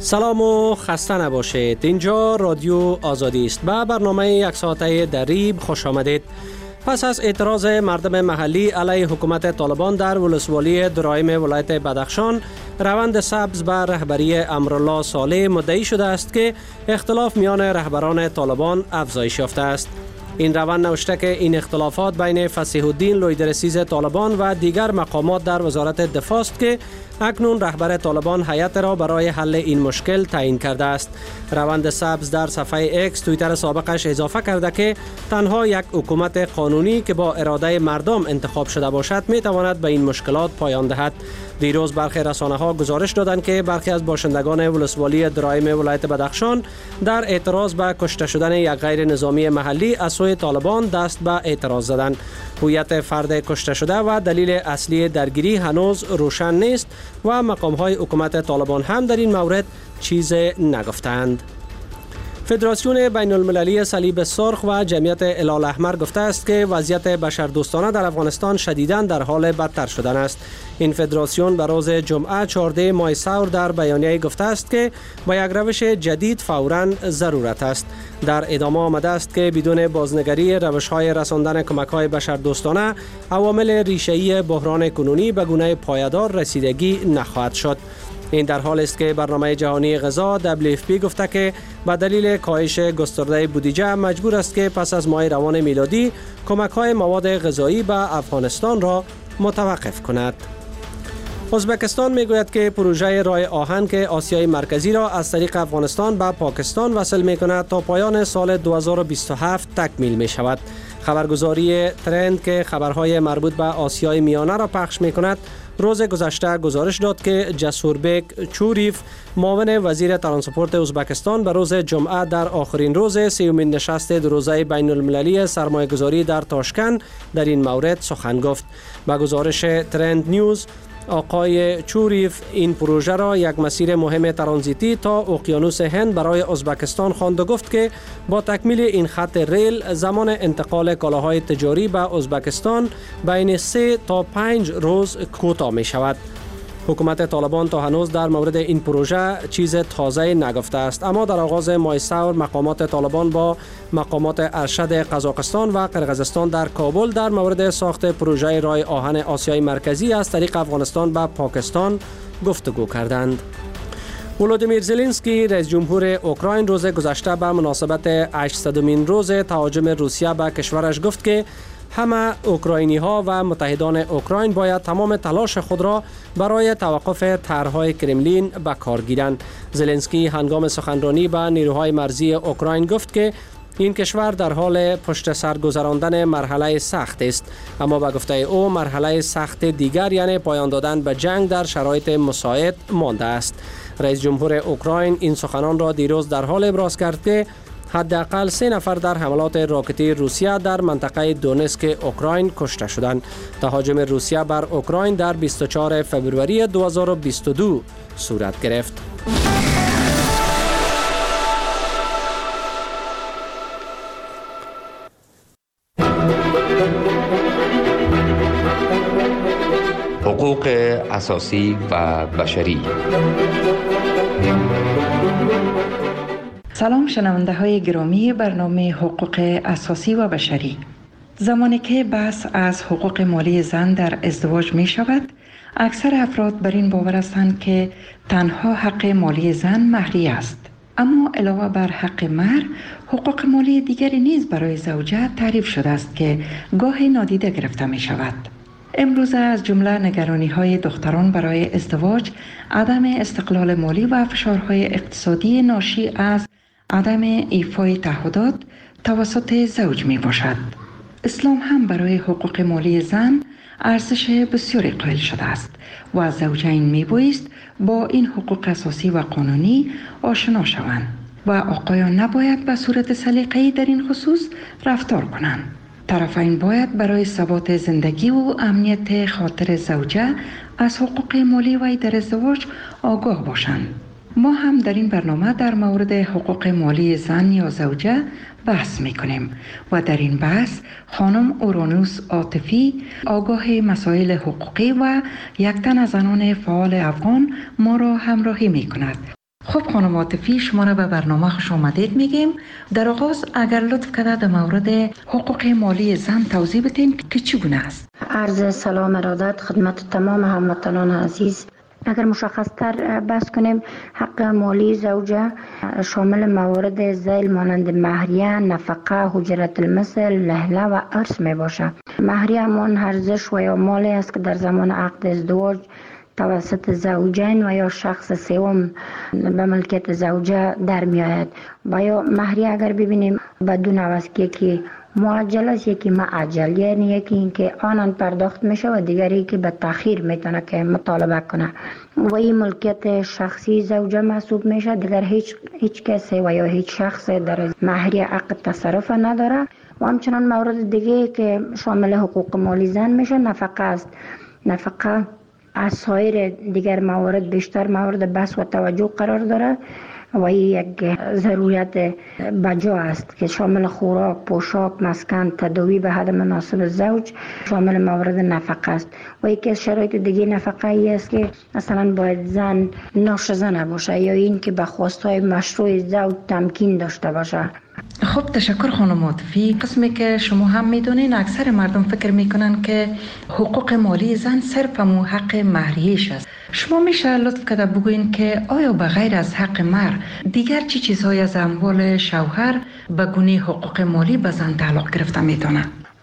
سلام و خسته نباشید. اینجا رادیو آزادی است. به برنامه یک ساعته دریب خوش آمدید. پس از اعتراض مردم محلی علیه حکومت طالبان در ولسوالی درایم ولایت بدخشان، روند سبز به رهبری امرالله صالح مدعی شده است که اختلاف میان رهبران طالبان افزایش یافته است. این روند نوشته که این اختلافات بین فصیح الدین لویدرسیز طالبان و دیگر مقامات در وزارت دفاع است که اکنون رهبر طالبان هیئت را برای حل این مشکل تعیین کرده است. روند سبز در صفحه اکس توییتر سابقش اضافه کرده که تنها یک حکومت قانونی که با اراده مردم انتخاب شده باشد می تواند به این مشکلات پایان دهد. دیروز برخی رسانه‌ها گزارش دادند که برخی از باشندگان ولسوالی درایم ولایت بدخشان در اعتراض به کشته شدن یک غیر نظامی محلی از سوی طالبان دست به اعتراض زدند. هویت فرد کشته شده و دلیل اصلی درگیری هنوز روشن نیست و مقام‌های حکومت طالبان هم در این مورد چیز نگفتند. فدراسیون بین المللی صلیب سرخ و جمعیت هلال احمر گفته است که وضعیت بشردوستانه در افغانستان شدیداً در حال بدتر شدن است. این فدراسیون به روز جمعه 14 ماه سور در بیانیه گفته است که با یک روش جدید فوراً ضرورت است. در ادامه آمده است که بدون بازنگری روش‌های رساندن کمک‌های بشردوستانه، عوامل ریشه‌ای بحران کنونی به گونه پایدار رسیدگی نخواهد شد. این در حال است که برنامه جهانی غذا WFP گفته که به دلیل کاهش گسترده بودجه مجبور است که پس از ماه روان میلادی کمک‌های مواد غذایی به افغانستان را متوقف کند. ازبکستان میگوید که پروژه راه آهن که آسیای مرکزی را از طریق افغانستان به پاکستان وصل می‌کند تا پایان سال 2027 تکمیل می شود. خبرگزاری ترند که خبرهای مربوط به آسیای میانه را پخش می‌کند روز گذشته گزارش داد که جسوربک چوریف، معاون وزیر ترانسپورت ازبکستان، به روز جمعه در آخرین روز سیومین نشست دو روزه بین المللی سرمایه‌گذاری در تاشکند در این مورد سخن گفت. با گزارش ترند نیوز، آقای چوریف این پروژه را یک مسیر مهم ترانزیتی تا اقیانوس هند برای ازبکستان خواند و گفت که با تکمیل این خط ریل زمان انتقال کالاهای تجاری به ازبکستان بین 3 تا 5 روز کوتاه می شود. حکومت طالبان تا هنوز در مورد این پروژه چیز تازه نگفته است، اما در آغاز ماه سور مقامات طالبان با مقامات ارشد قزاقستان و قرقیزستان در کابل در مورد ساخت پروژه راه آهن آسیای مرکزی از طریق افغانستان به پاکستان گفتگو کردند. ولودیمیر زلنسکی رئیس جمهور اوکراین روز گذشته به مناسبت 800مین روز تهاجم روسیه به کشورش گفت که همه اوکراینی ها و متحدان اوکراین باید تمام تلاش خود را برای توقف طرح‌های کرملین به کار گیرند. زلنسکی هنگام سخنرانی به نیروهای مرزی اوکراین گفت که این کشور در حال پشت سر گذراندن مرحله سخت است، اما به گفته او مرحله سخت دیگر یعنی پایان دادن به جنگ در شرایط مساعد مانده است. رئیس جمهور اوکراین این سخنان را دیروز در حال ابراز کرد که حداقل 3 نفر در حملات راکتی روسیه در منطقه دونسک اوکراین کشته شدند. تهاجم روسیه بر اوکراین در 24 فوریه 2022 صورت گرفت. حقوق اساسی و بشری. سلام شنونده های گرامی برنامه حقوق اساسی و بشری. زمانی که بحث از حقوق مالی زن در ازدواج می شود، اکثر افراد بر این باور هستند که تنها حق مالی زن مهری است. اما علاوه بر حق مهر، حقوق مالی دیگری نیز برای زوجه تعریف شده است که گاهی نادیده گرفته می شود. امروزه از جمله نگرانی‌های دختران برای ازدواج، عدم استقلال مالی و فشارهای اقتصادی ناشی از عدم ایفای تعهدات توسط زوج می باشد. اسلام هم برای حقوق مالی زن ارزش بسیاری قائل شده است و زوجین می بایست با این حقوق اساسی و قانونی آشنا شوند و آقایان نباید به صورت سلیقه‌ای در این خصوص رفتار کنند. طرفین باید برای ثبات زندگی و امنیت خاطر زوجه از حقوق مالی وی در ازدواج آگاه باشند. ما هم در این برنامه در مورد حقوق مالی زن یا زوجه بحث میکنیم و در این بحث خانم اورانوس عاطفی، آگاه مسائل حقوقی و یک تن از زنان فعال افغان ما را همراهی میکند. خب خانم عاطفی، شما را به برنامه خوش آمدید میگیم. در آغاز اگر لطف کرده در مورد حقوق مالی زن توضیح بدین که چگونه است. عرض سلام ارادت خدمت تمام هموطنان عزیز. اگر مشخصتر بحث کنیم، حق مالی زوجه شامل موارد ذیل مانند مهریه، نفقه، اجرت المثل، لهله و ارث می باشه. مهریه همان ارزش و یا مالی است که در زمان عقد ازدواج توسط زوجین و یا شخص سوم به ملکیت زوجه در می آید. و یا مهریه اگر ببینیم بدون عوض که معجل است، یکی معجل، یعنی یکی اینکه آنان پرداخت میشه و دیگری که به تأخیر میتونه که مطالبه کنه و این ملکیت شخصی زوجه محسوب میشه. دیگر هیچ کسی و یا هیچ شخص در مهریه عقد تصرف نداره. و همچنان مورد دیگه که شامل حقوق مالی زن میشه نفقه است. نفقه از سایر دیگر موارد بیشتر مورد بحث و توجه قرار داره و این یک ضرورت بجا است که شامل خوراک، پوشاک، مسکن، تداوی به حد مناسب زوج شامل مورد نفقه است. و یکی از شرایط دیگه نفقه ای است که مثلا باید زن ناشزه نباشه یا این که به خواستهای مشروع زوج تمکین داشته باشه. خب تشکر خانم عاطفی. قسمی که شما هم میدونین اکثر مردم فکر میکنن که حقوق مالی زن صرف همون حق مهریه‌اش است. شما میشه لطف کرده بگوین که آیا به غیر از حق مهر دیگر چی چیزهای از اموال شوهر به گونه حقوق مالی به زن تعلق گرفته میتونه؟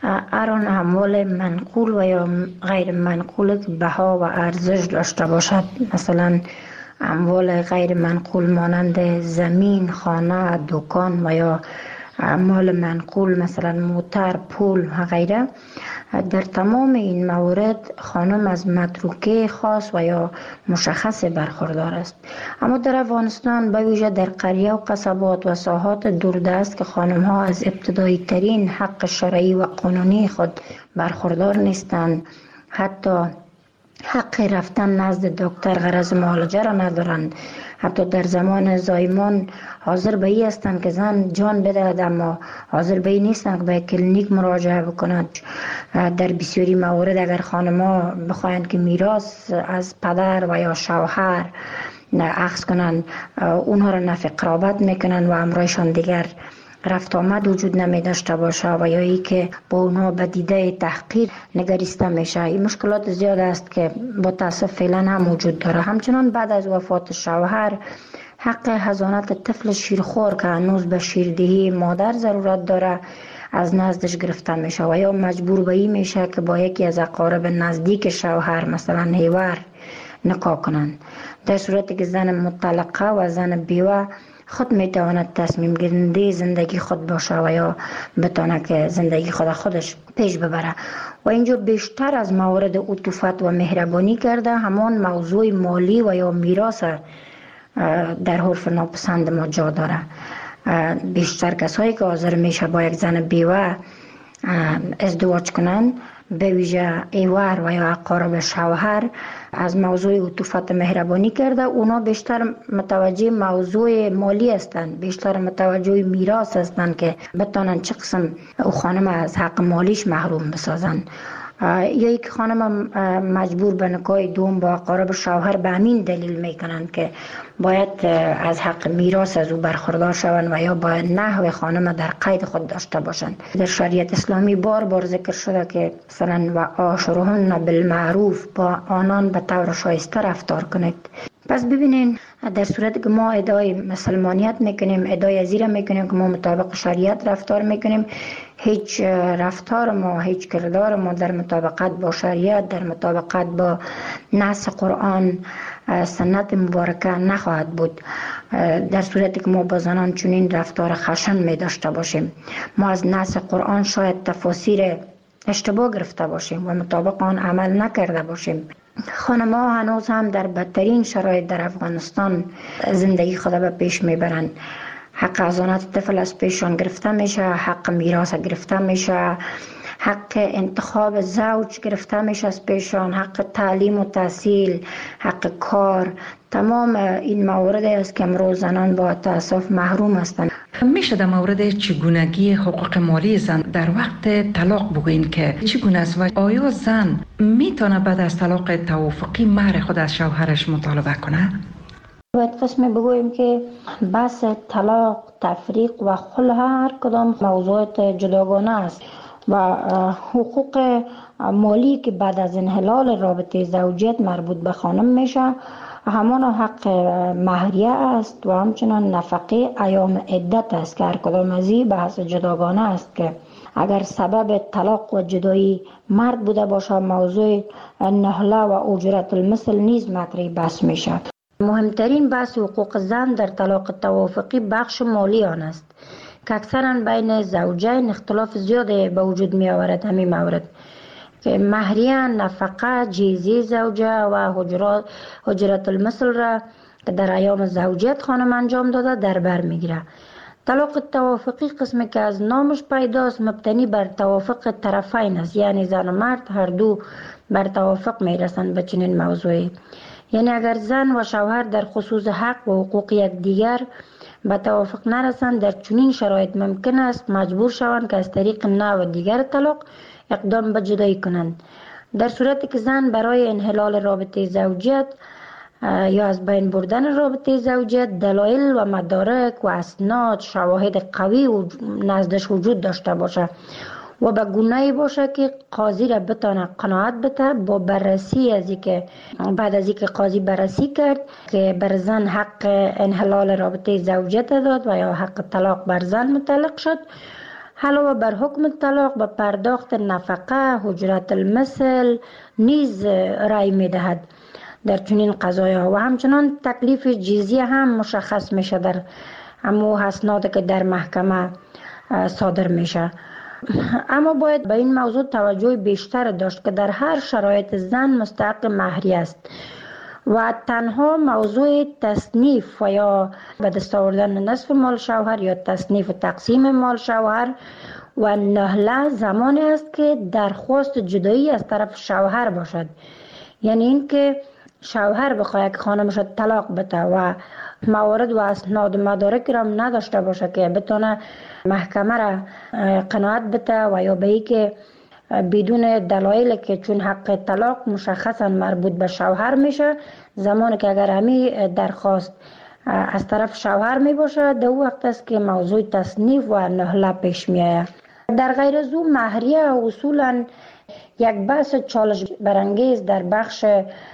آن اموال منقول و یا غیر منقول بها و ارزش داشته باشد. مثلا اموال غیر منقول مانند زمین، خانه، دکان و یا اموال منقول مثلا موتر، پول و غیره. در تمام این موارد خانم از متروکه خاص و یا مشخص برخوردار است. اما در افغانستان به ویژه در قریه و قصبات و ساحات دوردست که خانم ها از ابتدایی ترین حق شرعی و قانونی خود برخوردار نیستند، حتی حق رفتن نزد دکتر غرض معالجه را ندارند. حتی در زمان زایمان حاضر به این هستند که زن جان بدهد، اما حاضر به این نیستند که به کلینیک مراجعه بکنند. در بسیاری موارد اگر خانم‌ها بخواهند که میراث از پدر و یا شوهر اخذ کنند، اونها را نفی قرابت میکنند و امرایشان دیگر رفت آمد وجود نمی داشته باشه و یا ای که با اونها به دیده تحقیر نگریسته میشه. این مشکلات زیاد است که با تاسف فعلا هم وجود داره. همچنان بعد از وفات شوهر حق حضانت طفل شیرخوار که هنوز به شیردهی مادر ضرورت داره از نزدش گرفته میشه و یا مجبور به این میشه که با یکی از اقارب نزدیک شوهر مثلا هیور نکاح کنند. در صورتی که زن مطلقه و زن بیوه خود میتواند تصمیم گیرنده زندگی خود باشه و یا بتونه که زندگی خودش پیش ببره. و اینجا بیشتر از موارد عطوفت و مهربانی کرده همان موضوع مالی و یا میراث در حرف ناپسند ما جا داره. بیشتر کسایی که حاضر میشه با یک زن بیوه ازدواج کنند، به ویژه ایوار و یا اقارب شوهر، از موضوع عطوفت مهربانی کرده. اونا بیشتر متوجه موضوع مالی هستند، بیشتر متوجه میراث هستند که بتونن چه قسم او خانم از حق مالیش محروم بسازن. یا یک خانم مجبور به نکاح دوم با اقارب شوهر به همین دلیل میکنند که باید از حق میراث از او برخوردار شوند و یا باید نحو خانم در قید خود داشته باشند. در شریعت اسلامی بار بار ذکر شده که مثلا و عاشرهن بالمعروف، با آنان به طور شایسته رفتار کنید. پس ببینین در صورتی که ما ادعای مسلمانیت میکنیم، ادعای ازیره میکنیم که ما مطابق شریعت رفتار میکنیم، هیچ رفتار ما، هیچ کردار ما در مطابقت با شریعت، در مطابقت با نص قرآن سنت مبارکه نخواهد بود. در صورتی که ما با زنان چنین رفتار خشن می داشته باشیم، ما از نص قرآن شاید تفاسیر اشتباه گرفته باشیم و مطابق آن عمل نکرده باشیم. خانم‌ها هنوز هم در بدترین شرایط در افغانستان زندگی خود به پیش میبرند. حق حضانت طفل از پیشان گرفته میشه، حق میراث گرفته میشه، حق انتخاب زوج گرفته میشه از پیشان، حق تعلیم و تحصیل، حق کار. تمام این موارد است که امروز زنان با تأسف محروم هستند. میشه در مورد چگونگی حقوق مالی زن در وقت طلاق بگوین که چگونه است و آیا زن میتونه بعد از طلاق توافقی مهر خود از شوهرش مطالبه کنه؟ باید قسم بگوییم که بحث طلاق، تفریق و خلع هر کدام موضوعات جداگانه است و حقوق مالی که بعد از انحلال رابطه زوجیت مربوط به خانم میشه همان حق مهریه است و همچنان نفقه ایام عدت است که هر کدام از این بحث جداگانه است که اگر سبب طلاق و جدایی مرد بوده باشه موضوع نهله و اجرت المثل نیز مطرح بحث میشه. مهمترین بحث حقوق زن در طلاق توافقی بخش مالی آن است که اکثرا بین زوجین اختلاف زیاد به وجود می آورد. همین مورد که مهریه، نفقه، جیزی زوجه و حجرت المثل را که در ایام زوجیت خانم انجام داده در بر می گیره. طلاق توافقی قسمی که از نامش پیداست مبتنی بر توافق طرفین است، یعنی زن و مرد هر دو بر توافق می رسند به چنین موضوعی. یعنی اگر زن و شوهر در خصوص حق و حقوق یکدیگر به توافق نرسند در چنین شرایط ممکن است مجبور شوند که از طریق نوع دیگر طلاق اقدام به جدایی کنند. در صورتی که زن برای انحلال رابطه زوجیت یا از بین بردن رابطه زوجیت دلایل و مدارک و اسناد شواهد قوی و نزدش وجود داشته باشه و به گونه‌ای باشه که قاضی را بتانه قناعت بده با بررسی از اینکه بعد از اینکه قاضی بررسی کرد که بر زن حق انحلال رابطه زوجیت داد و یا حق طلاق بر زن متعلق شد، علاوه بر حکم طلاق به پرداخت نفقه، حجرت المثل نیز رأی می‌دهد در چنین قضایا و همچنان تکلیف جزیه هم مشخص میشه در همو اسنادی که در محکمه صادر میشه. اما باید به این موضوع توجه بیشتر داشت که در هر شرایط زن مستحق مهریه است و تنها موضوع تصنیف و یا به دست آوردن نصف مال شوهر یا تصنیف و تقسیم مال شوهر و نهله زمانی است که درخواست جدایی از طرف شوهر باشد. یعنی اینکه شوهر بخواد که خانمش طلاق بده و موارد و اسناد و مدارک را نداشته باشه که بتونه محکمه را قناعت بده و یا به ای که بدون دلایل که چون حق طلاق مشخصا مربوط به شوهر میشه، زمانی که اگر همی درخواست از طرف شوهر می باشه در وقت است که موضوع تصنیف و نهله پیش می آید. در غیر از او مهریه اصولا یک بحث چالش برانگیز در بخش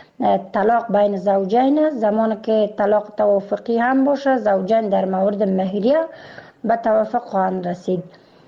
طلاق بین زوجین است. زمانی که طلاق توافقی هم باشه زوجین در مورد مهریه به توافق خواهند رسید.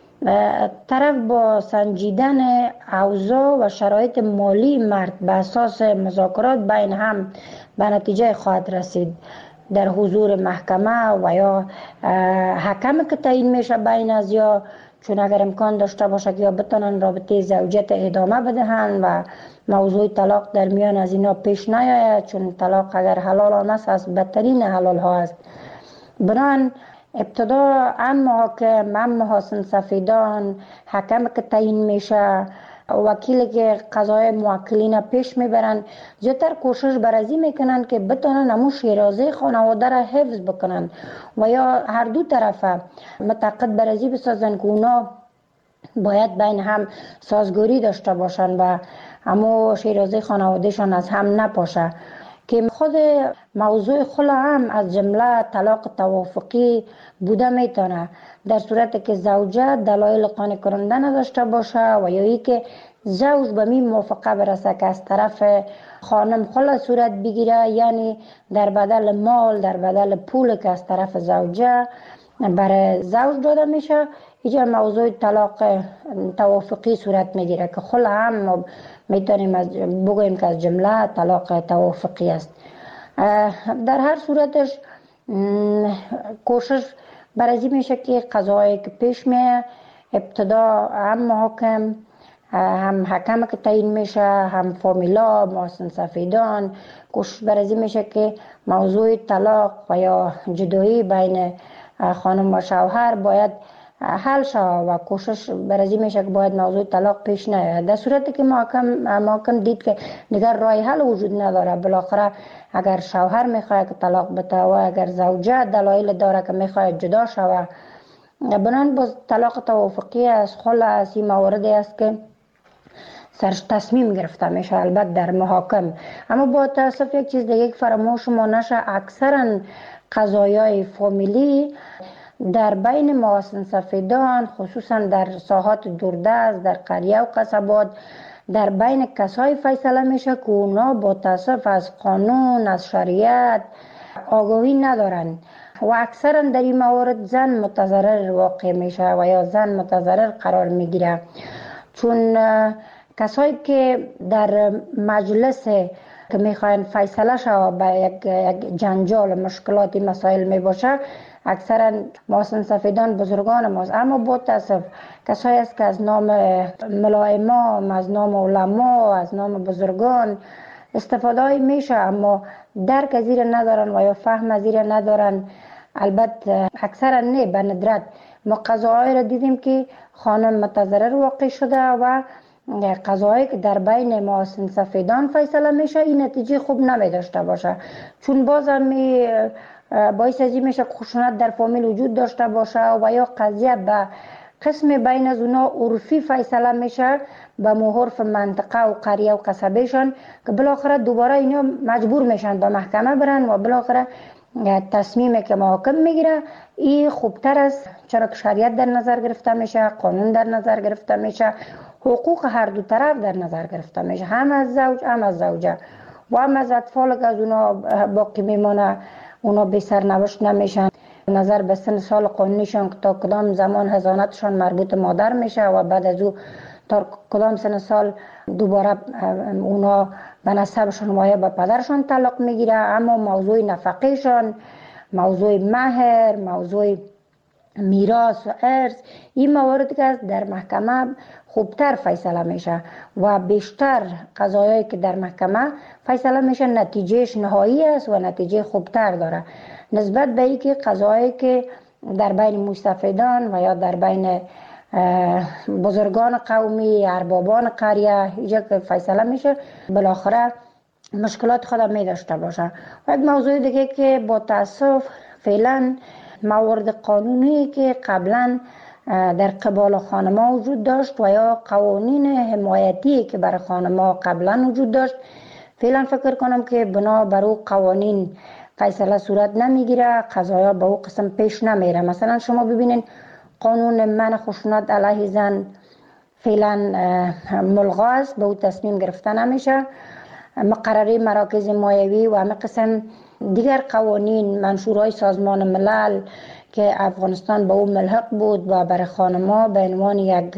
طرف با سنجیدن اوضاع و شرایط مالی مرد به اساس مذاکرات بین هم به نتیجه خواهد رسید در حضور محکمه و یا حکم که تعیین میشه بین از یا چون اگر امکان داشته باشه که یا بتونن رابطه زوجیت ادامه بدهند و موضوع طلاق در میان از اینا پیش نیاید، چون طلاق اگر حلال آن است از بدترین حلال ها است. بنان ابتدا محاکم، محاسن سفیدان، حکم که تعیین میشه، وکیلی که قضای موکلین پیش میبرن زیادتر کوشش بر ازی میکنن که بتونن همون شیرازه خانواده را حفظ بکنن و یا هر دو طرفه متعاقد بر ازی بسازن که اونا باید بین هم سازگاری داشته باشن و همون شیرازه خانوادهشان از هم نپاشه. که خود موضوع خلع هم از جمله طلاق توافقی بوده میتونه در صورتی که زوجه دلایل قانع کننده نداشته باشه و یا ای که زوج به می موافقه برسه که از طرف خانم خلع صورت بگیره، یعنی در بدل مال، در بدل پول که از طرف زوجه برای زوج داده میشه، اینجا موضوع طلاق توافقی صورت میگیره که خلع هم میتونیم بگوییم که از جمله طلاق توافقی است. در هر صورتش کوشش برازی میشه که قضایی که پیش میه ابتدا هم محاکم، هم حکم که تعیین میشه، هم فامیلا، محاسن سفیدان، کوشش برازی میشه که موضوع طلاق و یا جدایی بین خانم و شوهر باید حل شود و کوشش برازی میشه که باید موضوع طلاق پیش نیاید. در صورتی که محاکم دید که دیگر راه حل وجود نداره، بالاخره اگر شوهر میخواد که طلاق بده و اگر زوجه دلایل داره که میخواد جدا شود، بنان باز طلاق توافقی از خلع از این موارد است که سرش تصمیم گرفته میشه، البته در محاکم. اما با تاسف یک چیز دیگه که فراموش ما نشه، اکثرا قضایای فامیلی در بین مواطن سفیدان، خصوصا در ساحات دوردست، در قریه و قصبات، در بین کسای فیصله میشه که اونا با تاسف از قانون، از شریعت آگاهی ندارن و اکثرا در این موارد زن متضرر واقع میشه و یا زن متضرر قرار میگیره، چون کسایی که در مجلس که میخواین فیصله شوه به یک جنجال مشکلاتی مسائل میباشه، اکثرا مواطن سفیدان بزرگان ماست. اما با تاسف کسایی است که از نام ملائمام، از نام علما، از نام بزرگان استفاده میشه، اما درک از این ندارن و یا فهم از این ندارن. البته اکثرا نه، به ندرت ما قضاهای را دیدیم که خانم متضرر واقع شده و قضاهایی که در بین مواطن سفیدان فیصله میشه این نتیجه خوب نمی داشته باشه، چون باز هم باعث از این میشه خشونت در فامیل وجود داشته باشه و یا قضیه به قسم بین از اونا عرفی فیصله میشه به محرف منطقه و قریه و قصبهشان که بالاخره دوباره اینا مجبور میشن به محکمه برن و بالاخره تصمیمی که محاکم میگیره این خوبتر است، چرا که شریعت در نظر گرفته میشه، قانون در نظر گرفته میشه، حقوق هر دو طرف در نظر گرفته میشه، هم از زوج هم از زوجه و هم از اطفال که از اونا باقی میمانه، اونا بی سرنوشت نمیشن. نظر به سن سال قانونیشان که تا کدام زمان حضانتشان مربوط مادر میشه و بعد از او تا کدام سن سال دوباره اونا به نسبشان و یا به پدرشان تعلق میگیره. اما موضوع نفقهشان، موضوع مهر، موضوع میراث و ارث، این مواردی که در محکمه خوبتر فیصله میشه و بیشتر قضایایی که در محکمه فیصله میشه نتیجهش نهایی است و نتیجه خوبتر داره نسبت به اینکه قضایایی که در بین مستفیدان و یا در بین بزرگان قومی، اربابان قریه اینجا که فیصله میشه بالاخره مشکلات خود می داشته باشه. و یک موضوع دیگه که با تاسف فعلا موارد قانونی که قبلا در قبال خانم‌ها وجود داشت و یا قوانین حمایتی که برای خانم‌ها قبلا وجود داشت، فعلا فکر کنم که بنا بر او قوانین فیصله صورت نمیگیره، قضایا به او قسم پیش نمیره. مثلا شما ببینین قانون منع خشونت علیه زن فعلا ملغا است، به او تصمیم گرفته نمیشه. مقرره مراکز مایوی و همه قسم دیگر قوانین منشورهای سازمان ملل که افغانستان به او ملحق بود و برای خانم‌ها به عنوان یک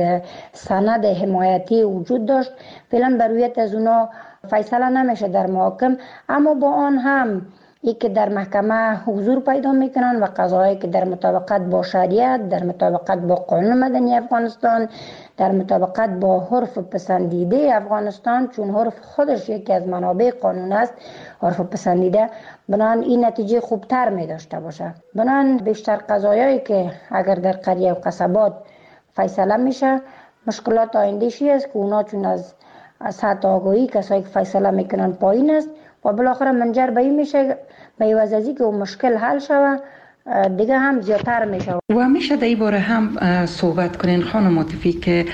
سند حمایتی وجود داشت، فعلا بر رویت از اونا فیصله نمیشه در محاکم. اما با آن هم ای که در محکمه حضور پیدا میکنن و قضاهایی که در مطابقت با شریعت، در مطابقت با قانون مدنی افغانستان، در مطابقت با عرف پسندیده افغانستان، چون عرف خودش یکی از منابع قانون است، عرف پسندیده، بنان این نتیجه خوبتر می داشته باشه. بنان بیشتر قضایایی که اگر در قریه و قصبات فیصله میشه، مشکلات آینده‌شی است که اونا چون از سطح آگاهی کسایی که فیصله میکنن پایین است و بالاخره منجر به این میشه به عوض از اینکه اون مشکل حل شوه دیگه هم زیادتر میشه. و میشه در این باره هم صحبت کنین خانم عاطفی که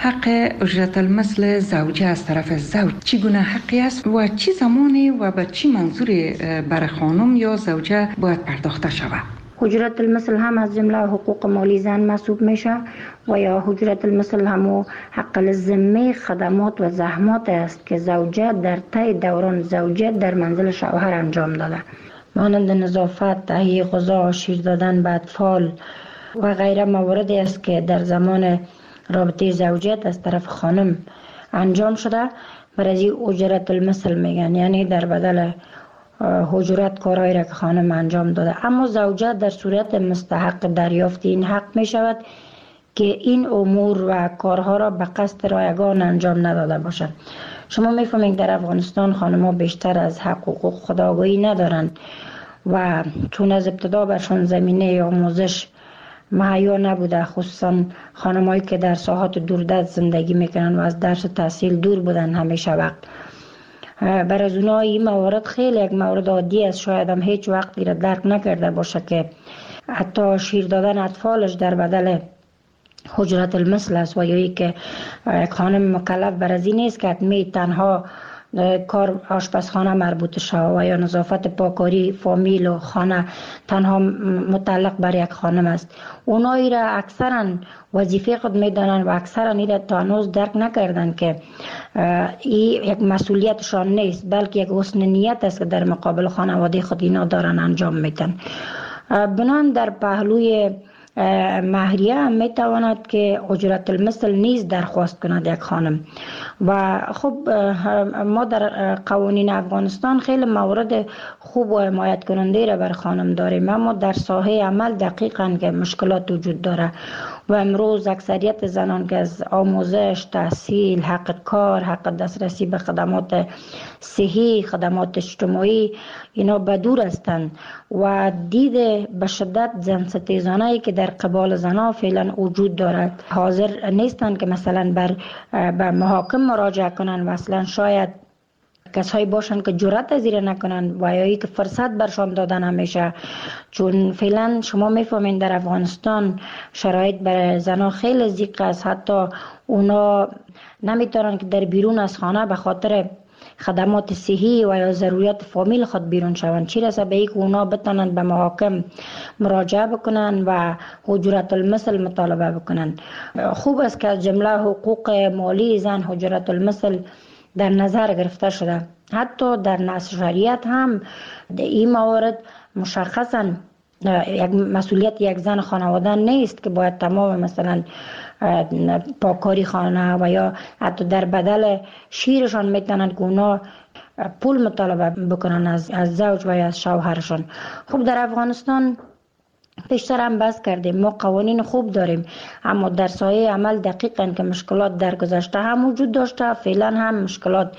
حق اجرت المثل زوجه از طرف زوج چگونه حقی است و چی زمانی و به چی منظوری برای خانم یا زوجه باید پرداخته شود؟ اجرت المثل هم از جمله حقوق مالی زن محسوب میشه و یا اجرت المثل هم حق الذمه خدمات و زحمات است که زوجه در طی دوران زوجیت در منزل شوهر انجام داده، مانند نظافت، تهیه غذا، شیر دادن به اطفال و غیره مواردی است که در زمان رابطه زوجیت از طرف خانم انجام شده. برای اجرت المثل میگن، یعنی در بدل اجرت کارهایی را که خانم انجام داده. اما زوجه در صورت مستحق دریافت این حق می شود که این امور و کارها را به قصد رایگان انجام نداده باشد. شما میفهمید در افغانستان خانم‌ها بیشتر از حقوق خود آگاهی ندارند و چون از ابتدا برشان زمینه آموزش مهیا نبوده، خصوصا خانم‌هایی که در ساحات دوردست زندگی میکنن و از درس و تحصیل دور بودن همیشه وقت، برای از اونها این موارد خیلی یک مورد عادی است. شاید هم هیچ وقتی را درک نکرده باشه که حتی شیر دادن اطفالش در بدل حجرت المثل است و یا ای که یک خانم مکلف بر از این نیست که حتمی تنها کار آشپزخانه مربوط شود و یا نظافت پاکاری فامیل و خانه تنها متعلق بر یک خانم است. اونایی را اکثرا وظیفه خود میدانند و اکثرا این را تا هنوز درک نکردند که این یک مسئولیتشان نیست، بلکه یک حسن نیت است که در مقابل خانواده خود اینا دارن انجام میدن. بنان در پهلوی مهریه هم میتواند که اجرت المثل نیز درخواست کند یک خانم. و خب ما در قوانین افغانستان خیلی موارد خوب و حمایت کننده را بر خانم داریم، اما در ساحه عمل دقیقاً که مشکلات وجود داره و امروز اکثریت زنان که از آموزش، تحصیل، حق کار، حق دسترسی به خدمات صحی، خدمات اجتماعی اینا بدور هستند و دید به شدت زن ستیزانه‌ای که در قبال زنها فعلا وجود دارد حاضر نیستند که مثلا به محاکم مراجعه کنند و اصلا شاید کسایی باشند که جرأت از این نکنند و یا که فرصت برشان دادن همیشه، چون فعلا شما میفهمین در افغانستان شرایط برای زنها خیلی ضیق است. حتی اونا نمیتونن که در بیرون از خانه به خاطر خدمات صحی و یا ضروریات فامیل خود بیرون شوند، چی رسه به اینکه اونا بتونن به محاکم مراجعه بکنن و حجرت المثل مطالبه بکنن. خوب است که از جمله حقوق مالی زن حجرت المثل در نظر گرفته شده. حتی در نص شریعت هم این موارد مشخصا یک مسئولیت یک زن خانواده نیست که باید تمام مثلا پاکاری خانه و یا حتی در بدل شیرشان میتونند که اونا پول مطالبه بکنن از زوج و یا از شوهرشان. خب در افغانستان پیشتر هم بحث کردیم ما قوانین خوب داریم، اما در سایه عمل دقیقاً که مشکلات در گذشته هم وجود داشته، فعلا هم مشکلات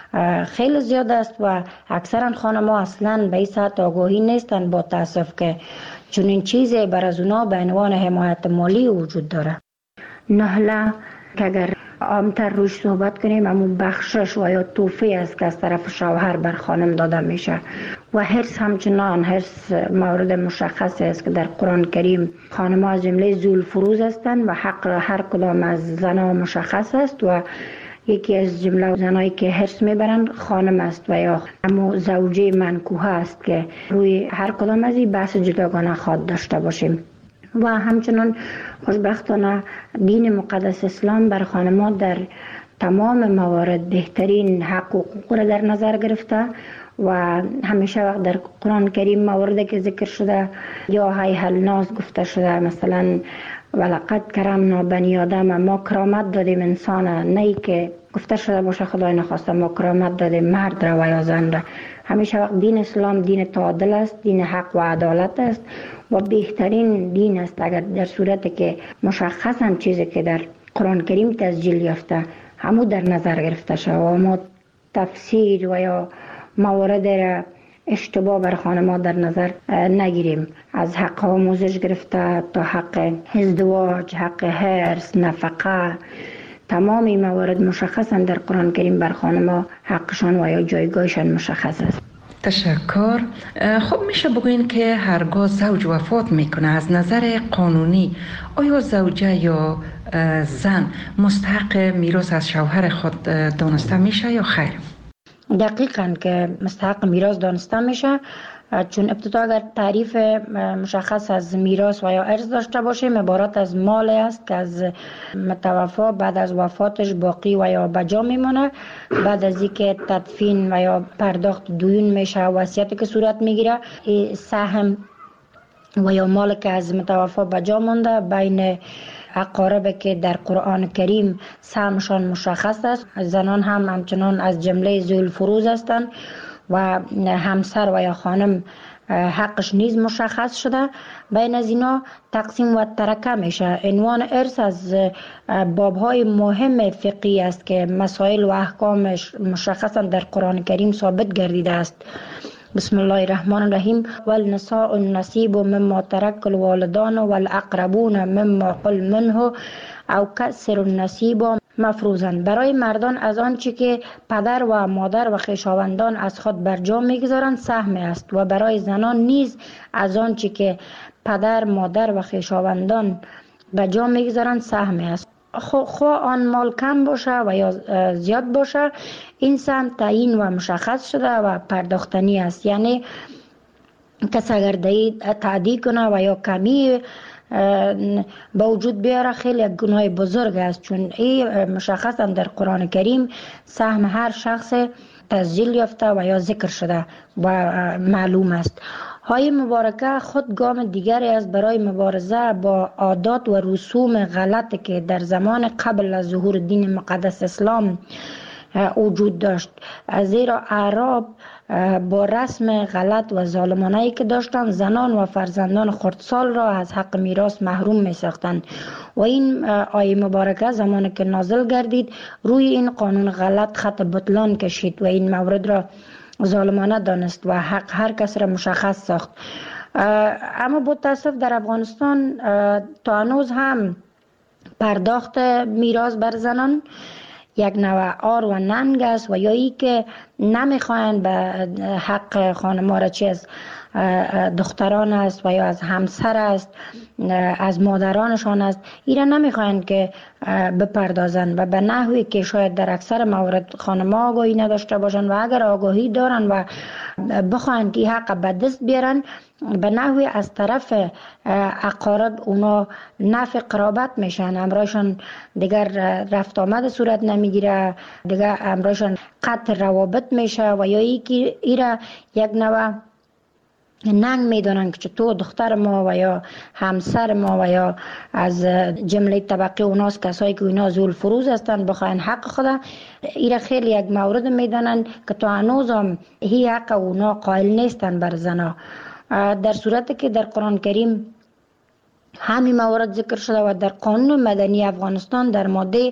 خیلی زیاد است و اکثرا خانم‌ها اصلاً به این سطح آگاهی نیستند با تأسف که چنین چیزی بر از اونا به عنوان حمایت مالی وجود داره. نهله که اگر عامتر روش صحبت کنیم اما بخشش و یا توفی است که از طرف شوهر بر خانم داده میشه و حرص همچنان حرص مورد مشخص است که در قرآن کریم خانم‌ها از جمله ذوالفروض هستند و حق هر کدام از زنها مشخص است و یکی از جمله زنایی که حرص میبرند خانم است و یا اما زوجه منکوحه است که روی هر کدام از این بحث جداگانه خواهد داشته باشیم. و همچنان خوشبختانه دین مقدس اسلام بر خانم‌ها در تمام موارد بهترین حق و حقوق را در نظر گرفته و همیشه وقت در قرآن کریم مواردی که ذکر شده یا هی الناس گفته شده، مثلا ولقد کرمنا بنی آدم، ما کرامت دادیم انسان، نه ای که گفته شده باشه خدای نخواسته ما کرامت دادیم مرد را و یا زن را. همیشه وقت دین اسلام دین تعادل است، دین حق و عدالت است و بهترین دین است اگر در صورتی که مشخصا چیزی که در قرآن کریم تسجیل یافته همو در نظر گرفته شود و ما تفسیر و یا موارد را اشتباه بر خانم‌ها در نظر نگیریم، از حق آموزش گرفته تا حق ازدواج، حق حرص، نفقه، تمام این موارد مشخصا در قرآن کریم بر خانم‌ها حقشان و یا جایگاهشان مشخص است. تشکر. خب میشه بگوین که هرگاه زوج وفات میکنه از نظر قانونی آیا زوجه یا زن مستحق میراث از شوهر خود دانسته میشه یا خیر؟ دقیقاً که مستحق میراث دانسته میشه، چون ابتدا اگر تعریف مشخص از میراث و یا ارث داشته باشیم عبارت از مال است که از متوفا بعد از وفاتش باقی و یا بجا میمونه، بعد از اینکه تدفین و یا پرداخت دیون میشه وصیتی که صورت میگیره سهم و یا مال که از متوفا بجا مونده بین اقارب که در قرآن کریم سهمشان مشخص است. زنان هم همچنان از جمله ذوالفروض هستند و همسر و یا خانم حقش نیز مشخص شده. بین از اینا تقسیم و ترکه میشه. عنوان ارث از بابهای مهم فقهی است که مسائل و احکامش مشخصا در قرآن کریم ثابت گردیده است. بسم الله الرحمن الرحیم والنساء النصیب مما ترک الوالدان والاقربون مما قل منه او کسر النصیب مفروضاً. برای مردان از آنچه که پدر و مادر و خویشاوندان از خود برجا میگذارند سهم است و برای زنان نیز از آنچه که پدر، مادر و خویشاوندان به جا میگذارن سهم است. خواه آن مال کم باشه و یا زیاد باشه، این سهم تعیین و مشخص شده و پرداختنی است. یعنی کس اگر تعدی کنه و یا کمی به وجود بیاره خیلی یک گناه بزرگ است، چون این مشخص هم در قرآن کریم سهم هر شخص تسجیل یافته و یا ذکر شده و معلوم است. های مبارکه خود گام دیگری است برای مبارزه با عادات و رسوم غلطی که در زمان قبل از ظهور دین مقدس اسلام وجود داشت، زیرا اعراب با رسم غلط و ظالمانه‌ای که داشتند زنان و فرزندان خردسال را از حق میراث محروم می ساختند و این آیه مبارکه زمانی که نازل گردید روی این قانون غلط خط بطلان کشید و این مورد را ظالمانه دانست و حق هر کس را مشخص ساخت. اما با تاسف در افغانستان تا هنوز هم پرداخت میراث بر زنان یک نوع آر و ننگ است و یا ای که نمیخواین به حق خانم‌ها را چه از دختران است و یا از همسر است، از مادرانشان است، ایرا نمیخواین که بپردازن و به نحوی که شاید در اکثر موارد خانم‌ها آگاهی نداشته باشن و اگر آگاهی دارن و بخواین که حق به دست بیارن به نحوی از طرف اقارب اونا نفع قرابت میشن، امرایشان دیگر رفت آمد صورت نمیگیره، دیگر امرایشان قطع روابط میشه و یا ایرا یک نوع ننگ میدونن که تو دختر ما و یا همسر ما و یا از جمله طبقه اوناست کسایی که اینا ذوال فروز هستن بخواین حق خدا، ایرا خیلی یک مورد میدونن که تو هنوز هم هی حق اونا قائل نیستن بر زنا، در صورتی که در قرآن کریم همین موارد ذکر شده و در قانون مدنی افغانستان در ماده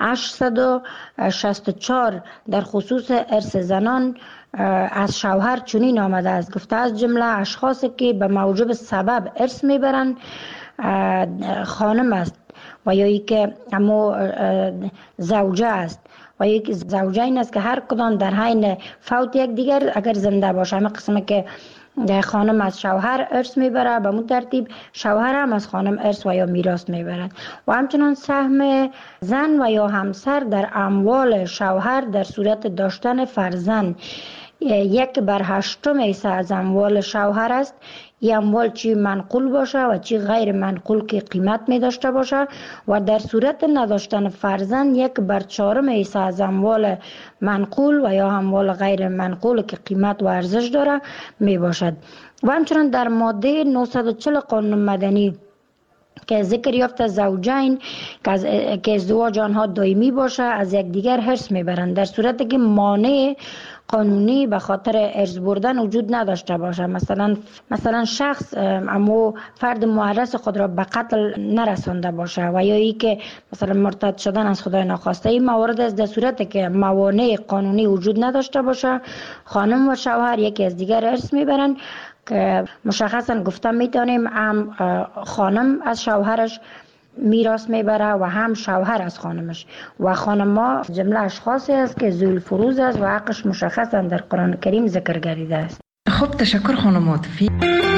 864 در خصوص ارث زنان از شوهر چنین آمده است، گفته از جمله اشخاصی که به موجب سبب ارث میبرند خانم است و یا ای که اما زوجه است و یک زوجه این است که هر کدام در حین فوت یک دیگر اگر زنده باشه، همه قسمه که خانم از شوهر ارث میبره به مون ترتیب شوهر هم از خانم ارث و یا میراث میبرد و همچنان سهم زن و یا همسر در اموال شوهر در صورت داشتن فرزند 1/8 حصه از اموال شوهر است. این اموال چی منقول باشه و چی غیر منقول که قیمت می داشته باشه و در صورت نداشتن فرزند 1/4 حصه از اموال منقول و یا اموال غیر منقول که قیمت و ارزش داره می باشد. و همچنان در ماده 940 قانون مدنی که ذکر یافته زوجین که ازدواج آنها دائمی باشه از یکدیگر حرص میبرند در صورتی که مانع قانونی به خاطر ارث بردن وجود نداشته باشه، مثلا شخص اما فرد معرض خود را به قتل نرسانده باشه و یا ای که مثلا مرتد شدن از خدای ناخواسته. این موارد است در صورتی که موانع قانونی وجود نداشته باشه خانم و شوهر یکی از دیگر ارث میبرند که مشخصا گفتم میتونیم هم خانم از شوهرش میراث میبره و هم شوهر از خانمش و خانم‌ها جمله اشخاصی است که ذوال فروز است و حقش مشخصا در قرآن کریم ذکر گردیده است. خب تشکر خانم عاطفی.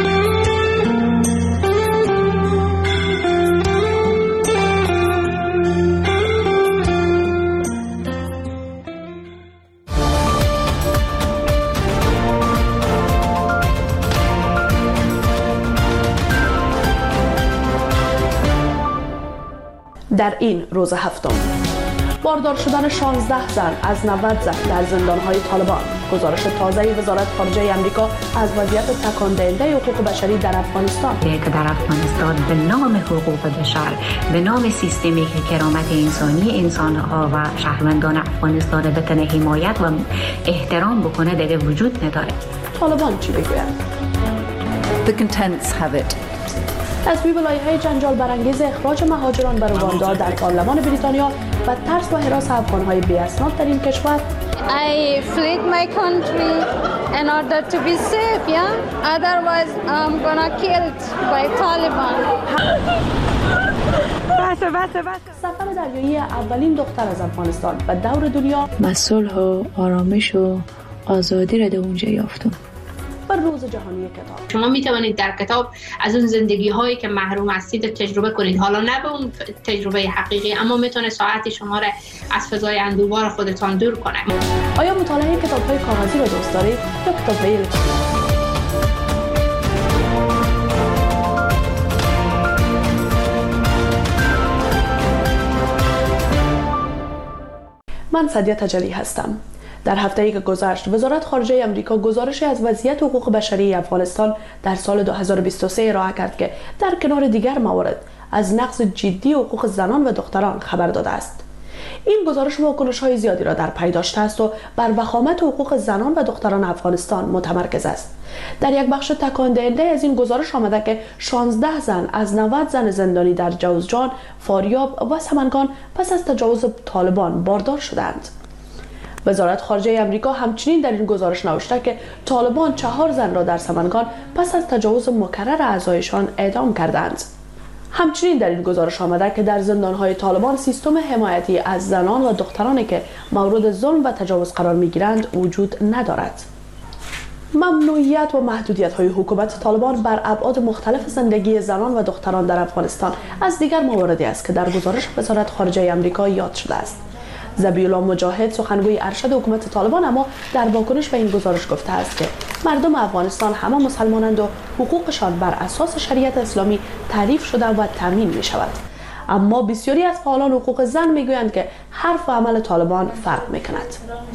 در این روز هفتم باردار شدن 16 زن از 90 زن در زندان‌های طالبان. گزارش تازه وزارت خارجه آمریکا از وضعیت تکان دهنده حقوق بشری در افغانستان که در افغانستان به نام حقوق بشر، به نام سیستمی که کرامت انسانی انسان‌ها و شهروندان افغانستان بتونه حمایت و احترام بکنه دیگه وجود نداره. طالبان چی بگویند؟ The contents have it. تصویب لایحه جنجال برانگیز اخراج مهاجران به رواندا در پارلمان بریتانیا و ترس و هراس افغان‌های بی‌اسناد در این کشور. I fled my country in order to be safe, yeah. Otherwise, I'm gonna killed by Taliban. سفر دریایی اولین دختر از افغانستان به دور دنیا. صلح و آرامش و آزادی را در اونجا یافتم. بر روز جهانی کتاب. شما می توانید در کتاب از اون زندگی هایی که محروم هستید تجربه کنید، حالا نه به اون تجربه حقیقی، اما میتونه ساعت شما را از فضای اندوه‌بار خودتان دور کنه. آیا مطالعه کتاب‌های کاغذی را دوست دارید یا کتاب‌های الکترونیکی؟ من سدیه تجلی هستم. در هفته‌ای که گذشت وزارت خارجه آمریکا گزارشی از وضعیت حقوق بشری افغانستان در سال 2023 ارائه کرد که در کنار دیگر موارد از نقض جدی حقوق زنان و دختران خبر داده است. این گزارش واکنش‌های زیادی را در پی داشته است و بر وخامت حقوق زنان و دختران افغانستان متمرکز است. در یک بخش تکان دهنده از این گزارش آمده که 16 زن از 90 زن زندانی در جوزجان، فاریاب و سمنگان پس از تجاوز طالبان باردار شدند. وزارت خارجه آمریکا همچنین در این گزارش نوشته که طالبان 4 زن را در سمنگان پس از تجاوز مکرر اعضایشان اعدام کردند. همچنین در این گزارش آمده که در زندان‌های طالبان سیستم حمایتی از زنان و دخترانی که مورد ظلم و تجاوز قرار می‌گیرند وجود ندارد. ممنوعیت و محدودیت‌های حکومت طالبان بر ابعاد مختلف زندگی زنان و دختران در افغانستان از دیگر مواردی است که در گزارش وزارت خارجه آمریکا یاد شده است. ذبیح الله مجاهد سخنگوی ارشد حکومت طالبان اما در واکنش به این گزارش گفته است که مردم افغانستان همه مسلمانند و حقوقشان بر اساس شریعت اسلامی تعریف شده و تامین می شود. اما بسیاری از فعالان حقوق زن می گویند که حرف و عمل طالبان فرق می کند.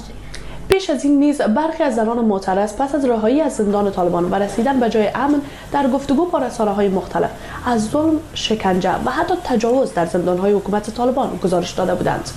پیش از این نیز برخی از زنان معترض پس از رهایی از زندان طالبان و رسیدن به جای امن در گفتگو با رسانه‌های مختلف از ظلم، شکنجه و حتی تجاوز در زندان‌های حکومت طالبان گزارش داده بودند.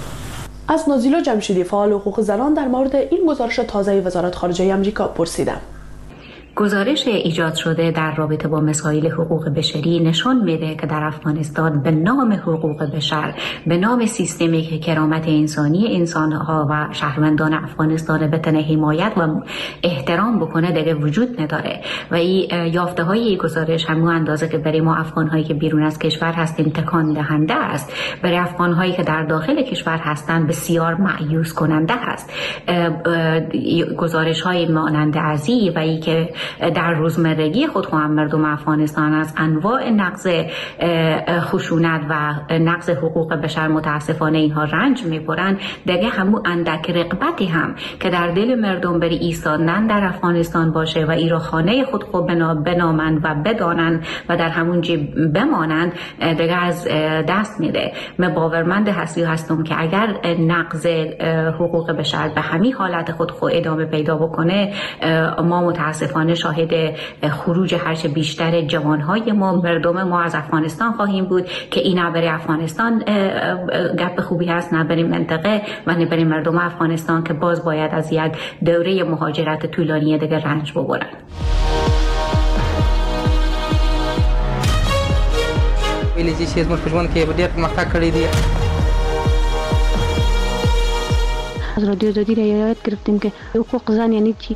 از نازیلا جمشیدی فعال حقوق زنان در مورد این گزارش تازه وزارت خارجه آمریکا پرسیدم. گزارش ایجاد شده در رابطه با مسائل حقوق بشری نشان میده که در افغانستان به نام حقوق بشر، به نام سیستمی که کرامت انسانی انسانها و شهروندان افغانستان به تنه حمایت و احترام بکنه دیگه وجود نداره و این یافته های این گزارش همون اندازه که برای ما افغان هایی که بیرون از کشور هستیم تکان دهنده است، برای افغان هایی که در داخل کشور هستند بسیار مایوس کننده است. گزارش های مانند ازی و ای که در روزمرگی خود هم مردم افغانستان از انواع نقض خشونت و نقض حقوق بشر متاسفانه اینها رنج میبرند، دیگه همون اندک رغبتی هم که در دل مردم بری ایستادن در افغانستان باشه و ایرا خانه خود خود بنامند و بدانند و در همون جی بمانند دیگه از دست میده. من باورمند هستم که اگر نقض حقوق بشر به همین حالت خود ادامه پیدا بکنه، ما متاسفانه شاهد خروج هرچه بیشتر جوانهای ما، مردم ما از افغانستان خواهیم بود که این نه برای افغانستان گپ خوبی هست، نه برای منطقه و نه برای مردم افغانستان که باز باید از یک دوره مهاجرت طولانی دیگه رنج ببرن. ویلی چې زموږ په ژوند کې ډېر پرمختګ کړی دی. از رادیو آزادی را یاد گرفتیم که حقوق زن یعنی چی.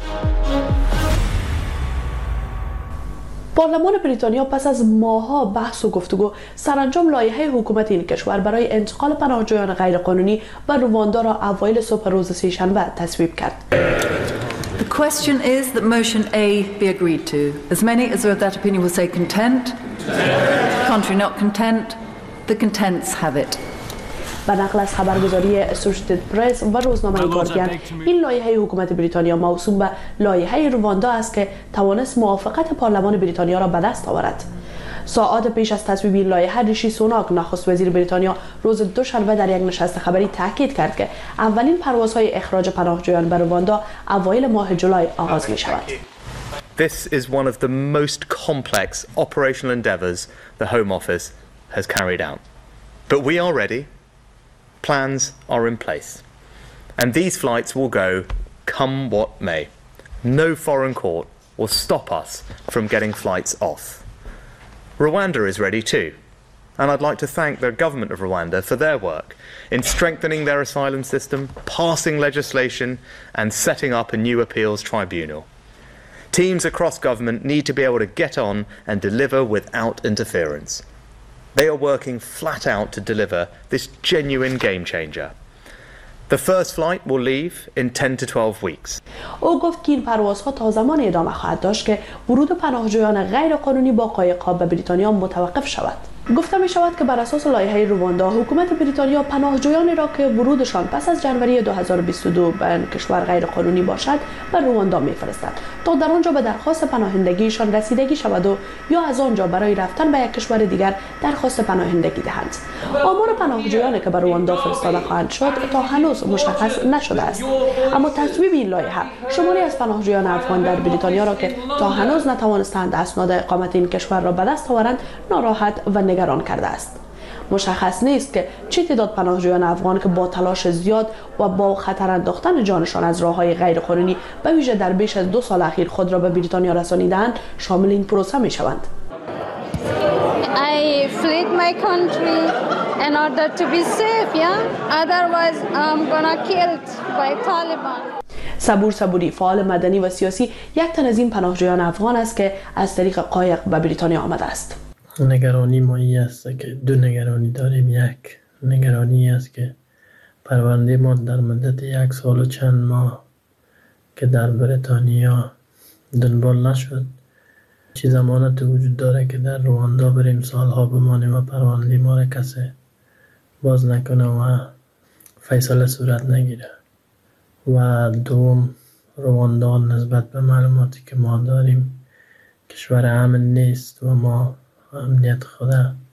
پارلمان بریتانیا پس از ماه‌ها بحث و گفتگو سرانجام لایحه حکومت این کشور برای انتقال پناهجویان غیرقانونی به رواندا را اوایل صبح روز سه‌شنبه تصویب کرد. The question is that motion A be agreed to. As many as are of that opinion will say content. Contrary not content. The contents have it. به نقل از خبرگزاری اسوشیتد پرس و روزنامه گاردین، این لایحه حکومت بریتانیا موسوم به لایحه رواندا است که توانست موافقت پارلمان بریتانیا را به دست آورد. ساعات پیش از تصویب این لایحه ریشی سوناک نخست وزیر بریتانیا روز دوشنبه در یک نشست خبری تاکید کرد که اولین پروازهای اخراج پناهجویان به رواندا اوایل ماه جولای آغاز می شود. This is one of the most complex operational endeavours the Home Office has carried out. But we are ready. Plans are in place. And these flights will go come what may. No foreign court will stop us from getting flights off. Rwanda is ready too. And I'd like to thank the government of Rwanda for their work in strengthening their asylum system, passing legislation and setting up a new appeals tribunal. Teams across government need to be able to get on and deliver without interference. They are working flat out to deliver this genuine game changer. The first flight will leave in 10 to 12 weeks. او گفت که این پروازها تا زمان ادامه خواهد داشت که ورود پناهجویان غیر قانونی با قایق‌ها به بریتانیا متوقف شود. گفته می شود که بر اساس لایحه رواندا حکومت بریتانیا پناهجویانی را که ورودشان پس از جنوری 2022 به کشور غیر قانونی باشد به رواندا میفرستد تا در آنجا به درخواست پناهندگیشان رسیدگی شود و یا از آنجا برای رفتن به یک کشور دیگر درخواست پناهندگی دهند. آمار پناهجویانی که به رواندا فرستاده خواهند شد تا هنوز مشخص نشده است، اما تصویب این لایحه شماری از پناهجویان افغان در بریتانیا را که تا هنوز نتوانستند اسناد اقامت این کشور را به دست آورند ناراحت و نگران کرده است. مشخص نیست که چه تعداد پناهجویان افغان که با تلاش زیاد و با خطر انداختن جانشان از راه‌های غیرقانونی به ویژه در بیش از 2 سال اخیر خود را به بریتانیا رسانیدند شامل این پروسه می شوند. I fled my country in order to be safe, yeah? Otherwise I'm gonna killed by Taliban. صبوری فعال مدنی و سیاسی یک تن از این پناهجویان افغان است که از طریق قایق به بریتانیا آمده است. نگرانی ما این است که دو نگرانی داریم. یک نگرانی است که پرونده ما در مدت 1 سال و چند ماه که در بریتانیا دنبال نشد، چی ضمانت وجود داره که در رواندا بریم سالها بمانیم و پرونده ما را کسی باز نکنه و فیصله صورت نگیره. و دوم، رواندا نسبت به معلوماتی که ما داریم کشور امن نیست و ما امنیت خود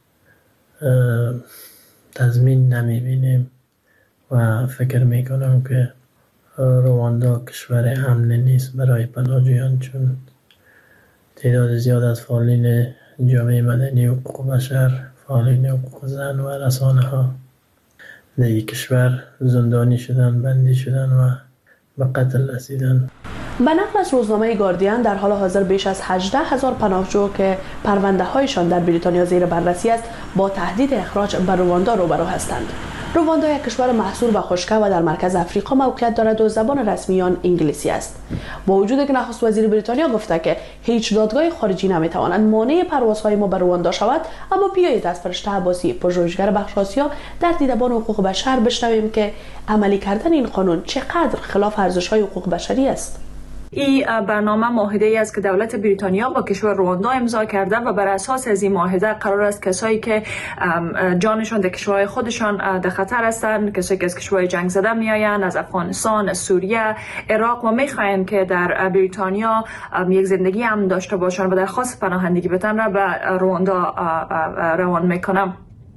تضمین نمیبینیم و فکر میکنم که رواندا کشور امن نیست برای پناهجویان، چون تعداد زیاد از فعالین جامعه مدنی و حقوق بشر، فعالین حقوق زن و رسانه ها در این کشور زندانی شدن، بندی شدن و به قتل رسیدن. به نقل از روزنامه گاردین در حال حاضر بیش از 18,000 پناهجو که پرونده هایشان در بریتانیا زیر بررسی است با تهدید اخراج به رواندا روبرو هستند. رواندا یک کشور محصور و خشک و در مرکز افریقا موقعیت دارد و زبان رسمی آن انگلیسی است. با وجود که نخست وزیر بریتانیا گفته که هیچ دادگاه خارجی نمیتواند مانع پروازهای ما به رواندا شود، اما بیایید از فرشته عباسی، پژوهشگر بخش آسیا در دیدبان حقوق بشر بشنویم که عملی کردن این قانون چقدر خلاف ارزش‌های حقوق بشری است. این برنامه معاهده‌ای است که دولت بریتانیا با کشور رواندا امضا کرده و بر اساس از این معاهده قرار است کسایی که جانشان در کشورهای خودشان در خطر هستند، کسایی که از کشورهای جنگ زده میآیند، از افغانستان، از سوریه، عراق و میخواهند که در بریتانیا یک زندگی امن داشته باشند و درخواست پناهندگی بدن را به رواندا روان میکنم.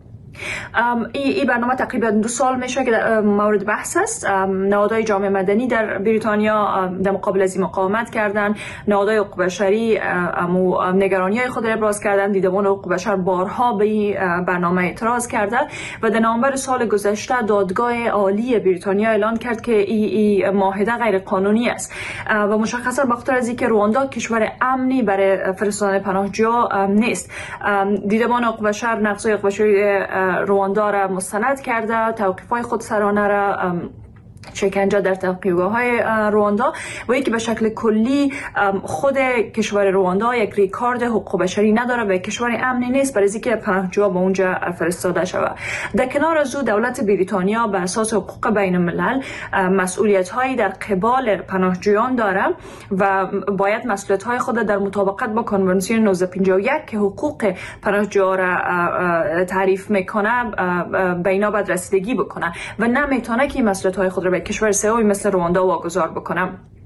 این برنامه تقریبا 2 سال میشه که مورد بحث است. نهادهای جامعه مدنی در بریتانیا در مقابل از این مقاومت کردند، نهادهای حقوق بشری نگرانی‌های خود را ابراز کردند، دیدبان حقوق بشر بارها به این برنامه اعتراض کرده و در نوامبر سال گذشته دادگاه عالی بریتانیا اعلان کرد که این معاهده غیر قانونی است و مشخصا بخاطر از اینکه رواندا کشور امنی برای فرستادن پناهجو نیست. دیدبان حقوق بشر نقض‌های حقوق بشری رواندا را مستند کرده، توقیف‌های خودسرانه را شکنجه در توقیفگاه‌های رواندا و یکی به شکل کلی خود کشور رواندا یک ریکارد حقوق بشری نداره و کشور امنی نیست برای اینکه پناهجوها به اونجا فرستاده شود. در کنار از او دولت بریتانیا به اساس حقوق بین الملل مسئولیت‌هایی در قبال پناهجویان داره و باید مسئولیت‌های خود در مطابقت با کنوانسیون 1951 که حقوق پناهجوها را تعریف میکنه به اینا باید رسیدگی بکنه و نمیتونه که مسئولیت‌های خود را به کشور سومی مثل رواندا واگذار بکنم.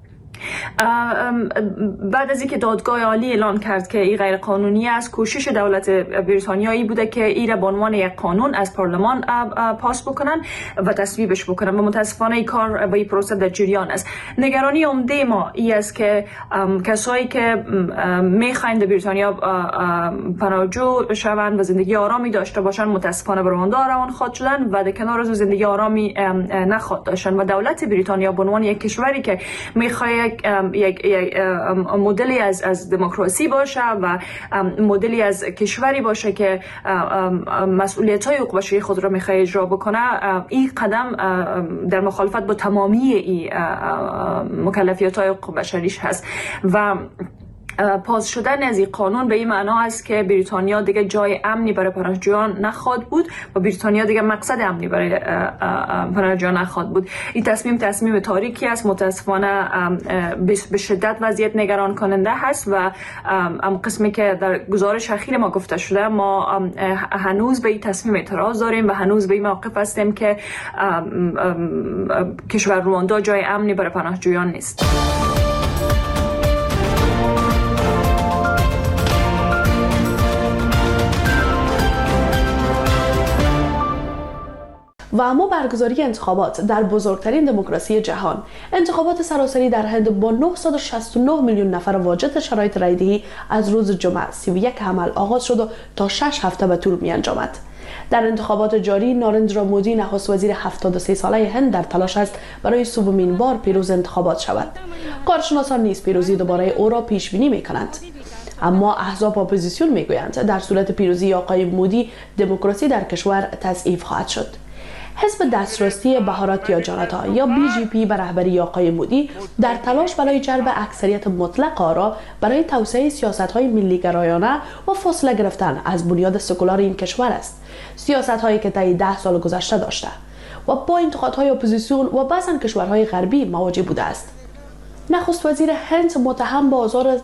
بعد از اینکه دادگاه عالی اعلان کرد که این غیر قانونی است، کوشش دولت بریتانیایی بوده که این را به عنوان یک قانون از پارلمان پاس بکنن و تصویبش بکنن و متاسفانه این کار با این پروسه در جریان است. نگرانی عمده ما این است که کسایی که میخواین در بریتانیا پناهجو شوند و زندگی آرامی داشته باشن متاسفانه به رواندا روان خواهد شدن و در کنار از زندگی آرامی نخواهد داشتن و دولت بریتانیا به عنوان یک کشوری که میخواد یک مدلی از دموکراسی باشه و مدلی از کشوری باشه که مسئولیت‌های حقوق بشری خود را می‌خواد اجرا بکنه، این قدم در مخالفت با تمامی این مکلفیت‌های حقوق بشریش هست و پاس شدن از این قانون به این معنا است که بریتانیا دیگه جای امنی برای پناهجویان نخواهد بود و بریتانیا دیگه مقصد امنی برای پناهجویان نخواهد بود. این تصمیم تاریکی است، متاسفانه به شدت وضعیت نگران کننده هست و قسمی که در گزارش اخیر ما گفته شده، ما هنوز به این تصمیم اعتراض داریم و هنوز به این موقف هستیم که کشور رواندا جای امنی برای پناهجویان نیست. و اما برگزاری انتخابات در بزرگترین دموکراسی جهان، انتخابات سراسری در هند با 969 میلیون نفر واجد شرایط رایدهی از روز جمعه 31 حمل آغاز شد و تا 6 هفته به طول می انجامد. در انتخابات جاری نارندرا مودی نخست وزیر 73 ساله هند در تلاش است برای سومین بار پیروز انتخابات شود. کارشناسان نیز پیروزی دوباره او را پیش بینی می کنند. اما احزاب اپوزیسیون می گویند در صورت پیروزی آقای مودی دموکراسی در کشور تضعیف خواهد شد. حزب دسترسی بهاراتیا جاناتا یا BJP به رهبری آقای مودی در تلاش برای جلب اکثریت مطلق آرا برای توسعه سیاست‌های ملی‌گرایانه و فاصله گرفتن از بنیاد سکولار این کشور است، سیاست‌هایی که طی 10 سال گذشته داشته و با انتقادهای اپوزیسیون و بعضا کشورهای غربی مواجه بوده است. نخست وزیر هند متهم به آزار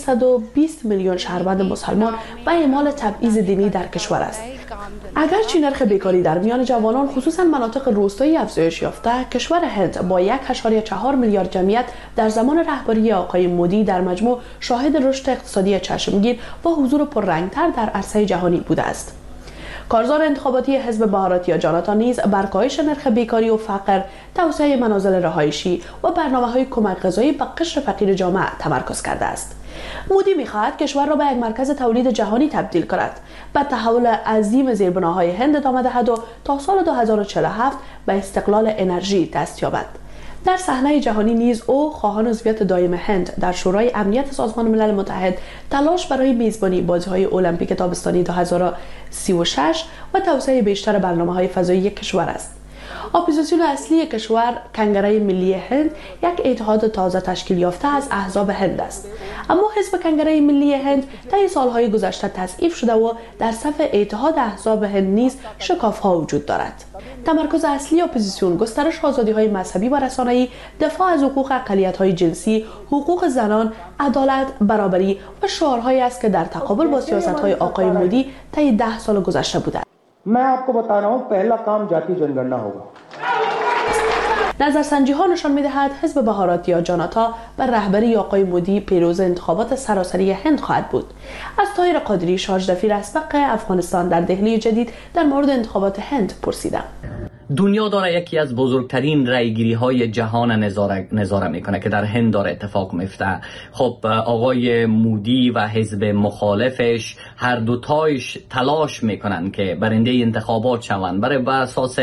320 میلیون شهروند مسلمان و اعمال تبعیض دینی در کشور است. اگرچه نرخ بیکاری در میان جوانان خصوصا مناطق روستایی افزایش یافته، کشور هند با 1.4 میلیارد جمعیت در زمان رهبری آقای مودی در مجموع شاهد رشد اقتصادی چشمگیر و حضور پررنگتر در عرصه جهانی بوده است. کارزار انتخاباتی حزب بهاراتیا جاناتا نیز بر کاهش نرخ بیکاری و فقر، توسعه منازل رهایشی و برنامه‌های کمک غذایی به قشر فقیر جامعه تمرکز کرده است. مودی می‌خواهد کشور را به یک مرکز تولید جهانی تبدیل کند، به تحول عظیم زیربناهای هند ادامه دهد و تا سال 2047 به استقلال انرژی دست یابد. در صحنه جهانی نیز او خواهان عضویت دائم هند در شورای امنیت سازمان ملل متحد، تلاش برای میزبانی بازی‌های المپیک تابستانی 2036 و توسعه بیشتر برنامه‌های فضایی کشور است. اپوزیسیون اصلی کشور کنگره ملی هند یک اتحاد تازه تشکیل یافته از احزاب هند است، اما حزب کنگره ملی هند طی سالهای گذشته تضعیف شده و در صف اتحاد احزاب هند نیز شکاف‌ها وجود دارد. تمرکز اصلی اپوزیسیون گسترش آزادی‌های مذهبی و رسانه‌ای، دفاع از حقوق اقلیت‌های جنسی، حقوق زنان، عدالت، برابری و شعارهایی است که در تقابل با سیاست‌های آقای مودی طی 10 سال گذشته بوده. मैं आपको बता रहा हूं पहला काम जाति जनगणना होगा. نظرسنجی‌ها نشان می‌دهد حزب بهاراتیا جاناتا بر رهبری آقای مودی پیروز انتخابات سراسری هند خواهد بود. از طاهر قادری، شارژ دفیر اسبق افغانستان در دهلی جدید در مورد انتخابات هند پرسیدم. دنیا داره یکی از بزرگترین رایگیری های جهان نظاره میکنه که در هند داره اتفاق میفته. خب آقای مودی و حزب مخالفش هر دوتایش تلاش میکنن که برنده انتخابات شوند. برای بر اساس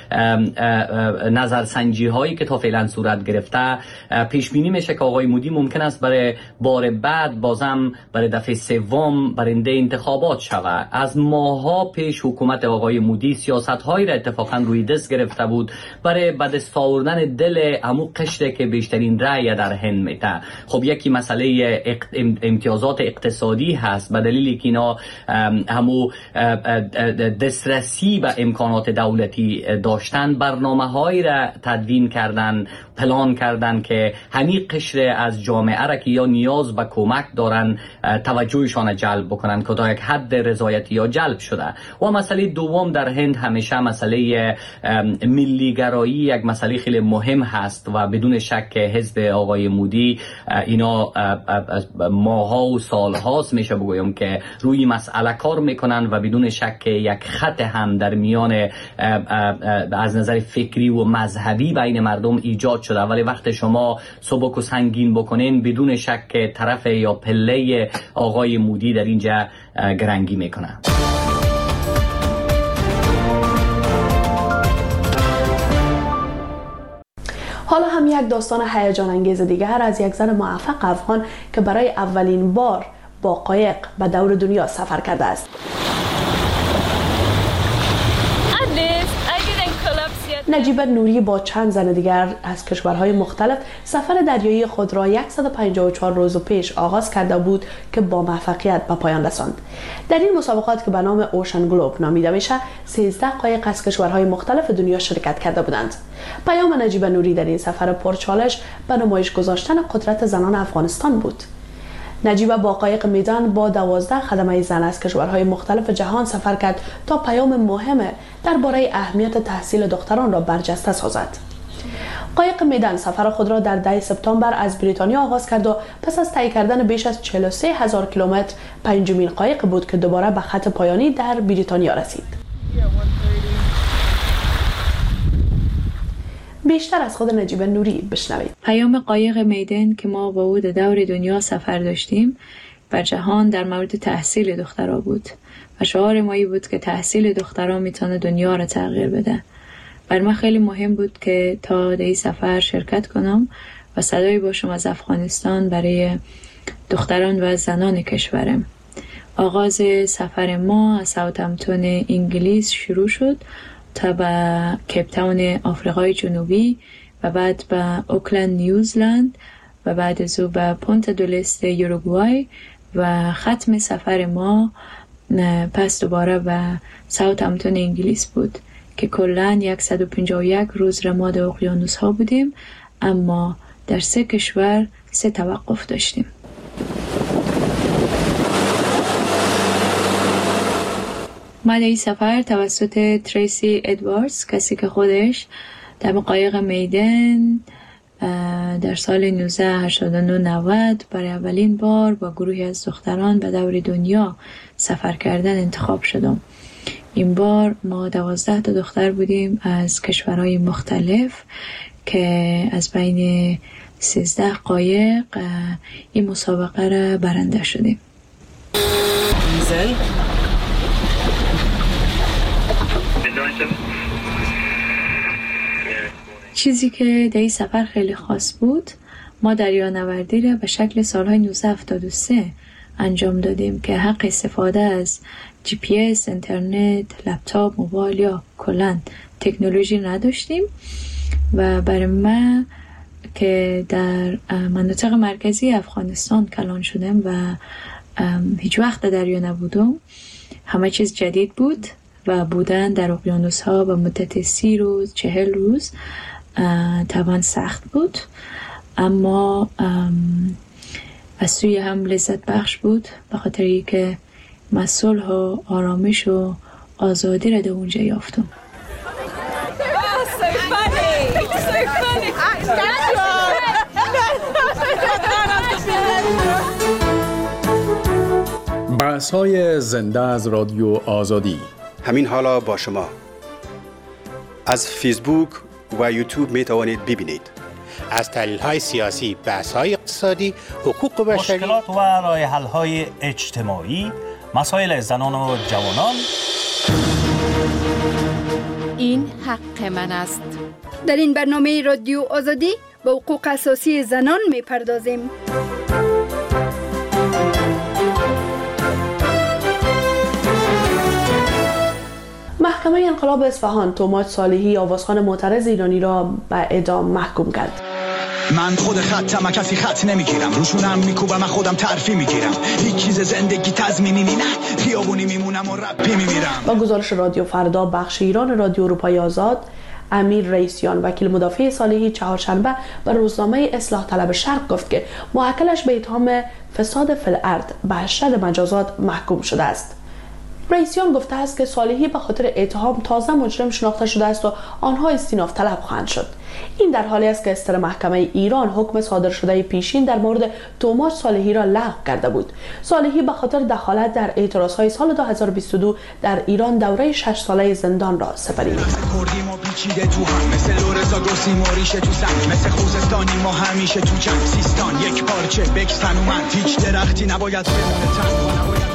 نظرسنجی هایی که تا فعلا صورت گرفته پیش بینی میشه که آقای مودی ممکن است برای بار بعد بازم برای دفعه سوم برنده انتخابات شود. از ماها پیش حکومت آقای مودی سیاست هایی را اتفاقا روی دست گرفته بود برای به دست آوردن دل همو قشری که بیشترین رأی در هند میده. خب یکی مسئله امتیازات اقتصادی هست، به دلیلی که اینا همو دسترسی به امکانات دولتی داشتن، برنامه هایی را تدوین کردن، پلان کردن که همین قشر از جامعه را که یا نیاز به کمک دارن توجهشان جلب بکنن که تا یک حد رضایتی یا جلب شده. و مسئله دوم در هند همیشه مسئله ملی‌گرایی یک مسئله خیلی مهم هست و بدون شک حزب آقای مودی اینا ماها و سالهاست میشه بگویم که روی مسئله کار میکنن و بدون شک یک خط هم در میان از نظر فکری و مذهبی بین مردم ایجاد شده. ولی وقت شما سبک و سنگین بکنین بدون شک طرف یا پله آقای مودی در اینجا گرنگی میکنه. حالا هم یک داستان هیجان انگیز دیگر از یک زن موفق افغان که برای اولین بار با قایق به دور دنیا سفر کرده است. نجیبه نوری با چند زن دیگر از کشورهای مختلف سفر دریایی خود را 154 روز پیش آغاز کرده بود که با موفقیت به پایان رساند. در این مسابقات که به نام اوشن گلوب نامیده میشه 13 قایق از کشورهای مختلف دنیا شرکت کرده بودند. پیام نجیبه نوری در این سفر پرچالش به نمایش گذاشتن قدرت زنان افغانستان بود. نجیبه با قایق میدان با 12 خدمه زن از کشورهای مختلف جهان سفر کرد تا پیام مهم درباره اهمیت تحصیل دختران را برجسته سازد. قایق میدان سفر خود را در 10 سپتامبر از بریتانیا آغاز کرد و پس از طی کردن بیش از 43,000 کیلومتر پنجمین قایق بود که دوباره به خط پایانی در بریتانیا رسید. بیشتر از خود نجیبه نوری بشنوید. پیام قایق میدان که ما با او در دور دنیا سفر داشتیم بر جهان در مورد تحصیل دخترها بود و شعار ما بود که تحصیل دخترها میتونه دنیا را تغییر بده. بر من خیلی مهم بود که تا در این سفر شرکت کنم و صدایی باشم از افغانستان برای دختران و زنان کشورم. آغاز سفر ما از ساوثهمپتون انگلیس شروع شد تا به کیپ تاون آفریقای جنوبی و بعد به اوکلند نیوزلند و بعد از او به پونتا دو لسته یوروگوای و ختم سفر ما پس دوباره به ساوثهمپتون انگلیس بود که کلاً 151 روز را ما در اقیانوس ها بودیم، اما در 3 کشور 3 توقف داشتیم. ما در این سفر توسط تریسی ادواردز، کسی که خودش در قایق میدان در سال 1989-90 برای اولین بار با گروهی از دختران به دور دنیا سفر کردن انتخاب شدم. این بار ما 12 تا دختر بودیم از کشورهای مختلف که از بین 13 قایق این مسابقه را برنده شدیم. چیزی که در این سفر خیلی خاص بود، ما دریانوردی را به شکل سالهای 1973 انجام دادیم که حق استفاده از GPS، اینترنت، لپتاپ، موبایل یا کلاً تکنولوژی نداشتیم و برای من که در مناطق مرکزی افغانستان کلان شدم و هیچ وقت در دریا نبودم، همه چیز جدید بود و بودن در اقیانوس ها به مدت 30 روز 40 روز طبعا سخت بود، اما از سوی هم لذت بخش بود به خاطر اینکه من صلح و آرامش و آزادی را در اونجا یافتم. بحث‌های زنده از رادیو آزادی. همین حالا با شما از فیسبوک و یوتیوب می توانید ببینید. از تحلیل‌های سیاسی، بحث‌های اقتصادی، حقوق بشری، مشکلات و راه‌حل‌های اجتماعی، مسائل زنان و جوانان. این حق من است. در این برنامه رادیو آزادی به حقوق اساسی زنان می‌پردازیم. محکمه انقلاب اصفهان توماج صالحی آوازخوان معترض ایرانی را به اعدام محکوم کرد. من خود خطم، کسی خط نمیگیرم، روشونم میکوبم، خودم ترفی میگیرم، هیچ چیز زندگی تضمینی نه، خیابونی میمونم و رپی میمیرم. با گزارش رادیو فردا بخش ایران رادیو اروپای آزاد، امیر رئیسیان وکیل مدافع صالحی چهارشنبه به روزنامه اصلاح طلب شرق گفت که موکلش به اتهام فساد فی الارض به اشد مجازات محکوم شده است. رئیسیان گفته است که صالحی به خاطر اتهام تازه مجرم شناخته شده است و آنها استیناف طلب خواهند شد. این در حالی است که استر محکمه ایران حکم صادر شده پیشین در مورد توماج صالحی را لغو کرده بود. صالحی به خاطر دخالت در اعتراضهای سال 2022 در ایران دوره 6 ساله زندان را سپرید. مثل لورزا گرسی موریشه تو سنگ، مثل خوزستانی ما همیشه تو جنگ، سیستان یک پارچه بکسن اومد، هیچ درختی نباید بمونه تنها، نباید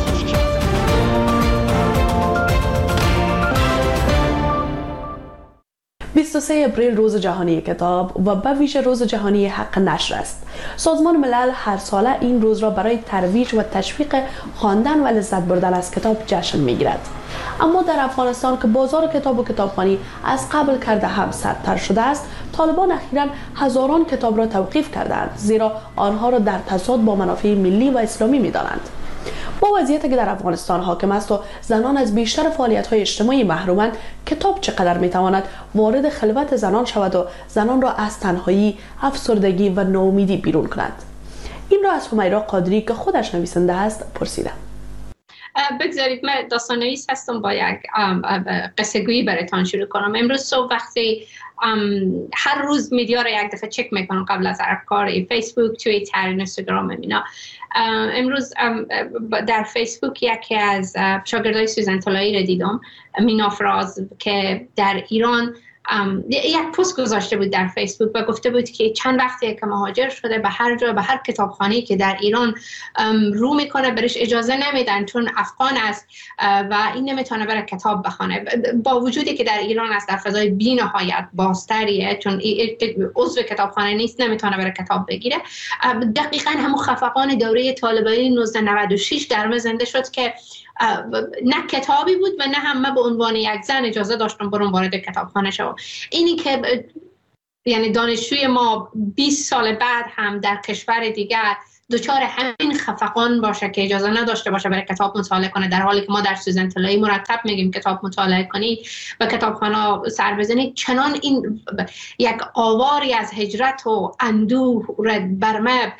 23 اپریل روز جهانی کتاب و به ویژه روز جهانی حق نشر است. سازمان ملل هر ساله این روز را برای ترویج و تشویق خواندن و لذت بردن از کتاب جشن میگیرد. اما در افغانستان که بازار کتاب و کتابخوانی از قبل کرده هم سردتر شده است، طالبان اخیراً هزاران کتاب را توقیف کردند، زیرا آنها را در تضاد با منافع ملی و اسلامی می‌دانند. با وضعیتی که در افغانستان حاکم است و زنان از بیشتر فعالیت‌های اجتماعی محرومند، کتاب چقدر می‌تواند وارد خلوت زنان شود و زنان را از تنهایی، افسردگی و ناامیدی بیرون کند؟ این را از همیرا قادری که خودش نویسنده است پرسیدم. بگذارید من داستان‌نویس هستم، با یک قصه گویی براتون شروع کنم. امروز صبح وقتی هر روز میدیا را یک دفعه چک میکنم قبل از کار، فیسبوک، توییتر، اینستاگرام اینا. امروز در فیسبوک یکی از شاگردای سوزن طلایی را دیدم، مینا فراز، که در ایران یک پست گذاشته بود در فیسبوک و گفته بود که چند وقتی که مهاجر شده، به هر جا، به هر کتابخانه‌ای که در ایران رو میکنه برش اجازه نمیدن چون افغان است و این نمیتونه بره کتاب بخونه، با وجودی که در ایران است، در فضای بی نهایت بازتریه، چون عضو کتابخانه نیست، نمیتونه بره کتاب بگیره. دقیقاً همون خفقان دوره طالبانی 1996 در من زنده شد که نه کتابی بود و نه هم من به عنوان یک زن اجازه داشتم برم وارد کتابخانه شوم. اینی که یعنی دانشجوی ما 20 سال بعد هم در کشور دیگر دوچار همین خفقان باشه که اجازه نداشته باشه برای کتاب مطالعه کنه، در حالی که ما در سوزن طلایی مرتب میگیم کتاب مطالعه کنید و کتابخانه سر بزنید. چنان این یک آواری از هجرت و اندوه بر من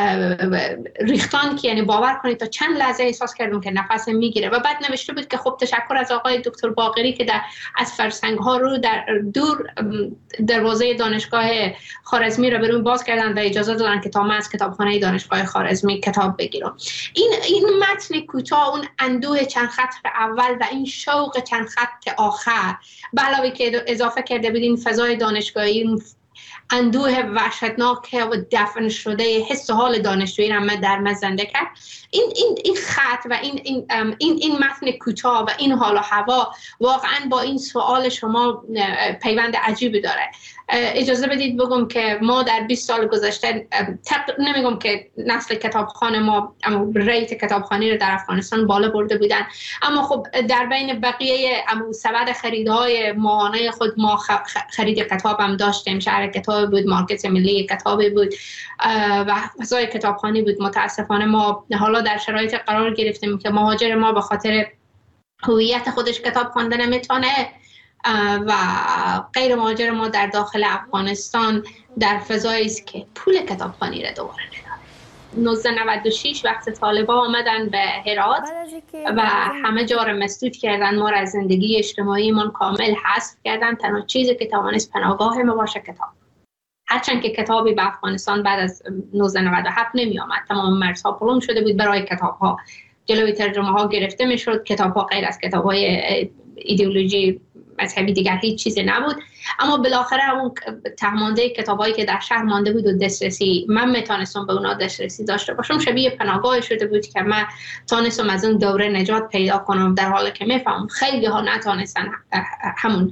ریختان که یعنی باور کنید تا چند لحظه احساس کردم که نفسم میگیره. و بعد نوشته بود که خب تشکر از آقای دکتر باقری که از فرسنگ ها رو در دور دروازه دانشگاه خوارزمی رو برون باز کردن و اجازه دادن که تا من از کتابخانه دانشگاه خوارزمی کتاب بگیرم. این متن کوتاه، اون اندوه چند خط اول و این شوق چند خط آخر، به علاوه که اضافه کرده بود این فضای دانشگاهی، اندوه وحشتناک و دفن شده حس و حال دانشجویی را در من زنده کرد. این خط و این متن کوتاه و این حال و هوا واقعا با این سوال شما پیوند عجیبی داره. اجازه بدید بگم که ما در 20 سال گذشته، نمیگم که نسل کتابخانه ما ریت کتابخانی رو در افغانستان بالا برده بودن، اما خب در بین بقیه سبد خریدهای ماهانه خود ما خرید کتاب هم داشتیم. شهر کتاب بود، مارکت ملی کتابی بود و فضای کتابخانی بود. متاسفانه ما حالا در شرایط قرار گرفتیم که مهاجر ما به خاطر هویت خودش کتاب خوانده نمیتونه و غیر مهاجر ما در داخل افغانستان در فضایی است که پول کتابخوانی را دوباره نداره. 1996 وقت طالبان آمدن به هرات و همه جا را مسدود کردن، ما را از زندگی اجتماعی من کامل حذف کردن. تنها چیزی که توانست پناهگاه ما باشه کتاب. هرچند که کتابی به افغانستان بعد از 1997 نمی آمد، تمام مرزها پلم شده بود برای کتاب ها، جلوی ترجمه ها گرفته می شد، کتاب ها غیر از کتاب های ایدئولوژی مذهبی دیگر هیچ چیزی نبود. اما بالاخره اون تهمانده کتابایی که در شهر مانده بود و دسترسی من میتونستم به اونا دسترسی داشته باشم، شبیه پناهگاه شده بود که من تونستم از اون دوره نجات پیدا کنم، در حالی که میفهمم خیلی ها نتونستن همون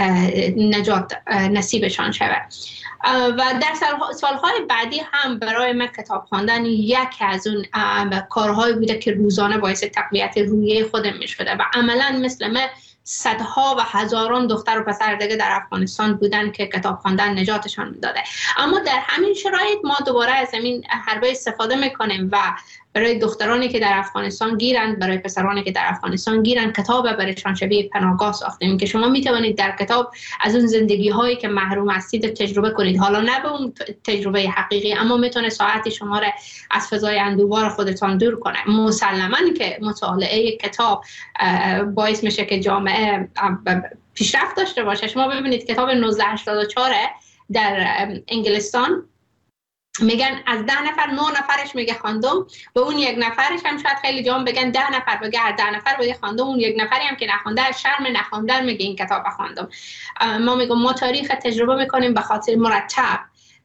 نجات نصیبشان شود. و در سالهای بعدی هم برای من کتاب خواندن یکی از اون کارهایی بوده که روزانه باعث تقویت روحیه خودم میشده و عملا مثل من صدها و هزاران دختر و پسر دیگه در افغانستان بودن که کتاب خواندن نجاتشان میداده. اما در همین شرایط ما دوباره از همین حربه استفاده میکنیم و برای دخترانی که در افغانستان گیرند، برای پسرانی که در افغانستان گیرند، کتاب برایشان شبیه پناهگاه ساختیم که شما میتوانید در کتاب از اون زندگی هایی که محروم هستید تجربه کنید. حالا نه به اون تجربه حقیقی، اما میتونه ساعتی شما را از فضای اندوه‌بار خودتان دور کنه. مسلماً که مطالعه کتاب باعث میشه که جامعه پیشرفت داشته باشه. شما ببینید کتاب 1984 در انگلستان میگن از 10 نفر 9 نفرش میگه خواندم، و اون یک نفرش هم شاید خیلی جام بگن 10 نفر بگه 10 نفر بگه خواندم، اون یک نفری هم که نخونده از شرم نخوندن میگه این کتاب خواندم. ما میگم ما تاریخ تجربه میکنیم به خاطر مرتب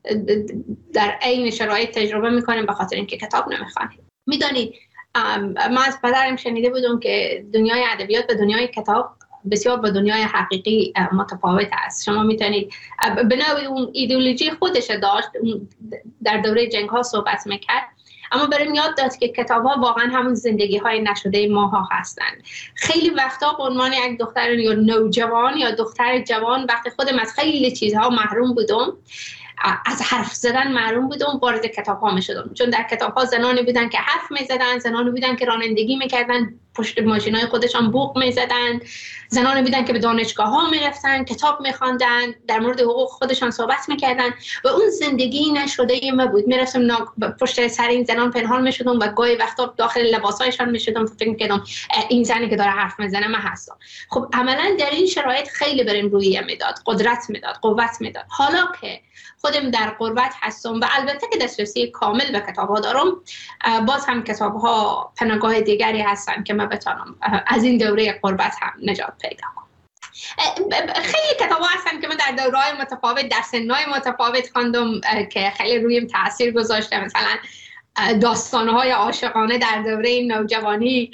در عین شرایط تجربه میکنیم به خاطر اینکه کتاب نمیخوانیم. میدونید ما از پدرم شنیده بودم که دنیای ادبیات به دنیای کتاب بسیار با دنیای حقیقی متفاوت است. شما میتونید به نوعی اون ایدئولوژی خودش داشت، در دوره جنگ ها صحبت میکرد، اما برام یاد داد که کتاب ها واقعا همون زندگی های نشده ماها هستند. خیلی وقتا به عنوان یک دختر یا نوجوان یا دختر جوان وقتی خودم از خیلی چیزها محروم بودم، از حرف زدن محروم بودم، وارد کتاب ها می شدم، چون در کتاب ها زنانی بودن که حرف می زدن، زنانی بودن که رانندگی می کردن، پشت ماشین های خودشان بوق می زدن، زنانی بودن که به دانشگاه ها می رفتن، کتاب می خواندن، در مورد حقوق خودشان صحبت می کردن و اون زندگی نشده ما بود. می رفتم پشت سر این زنان پنهان می شدم و گاهی وقتا داخل لباس هایشان می شدم، فکر می کردم این زنی که داره حرف می زنه من هستم. خب عملا در این شرایط خیلی برام روحیه میداد، قدرت میداد، قوت میداد. حالا که خودم در غربت هستم و البته که دسترسی کامل به کتاب‌ها دارم، باز هم کتاب‌ها پناهگاه دیگری هستن که من بتونم از این دوره غربت هم نجات پیدا کنم. خیلی کتاب‌ها هستن که من در دوره‌های متفاوت، در سن‌های متفاوت خواندم که خیلی رویم تاثیر گذاشته. مثلا داستان‌های عاشقانه در دوره نوجوانی،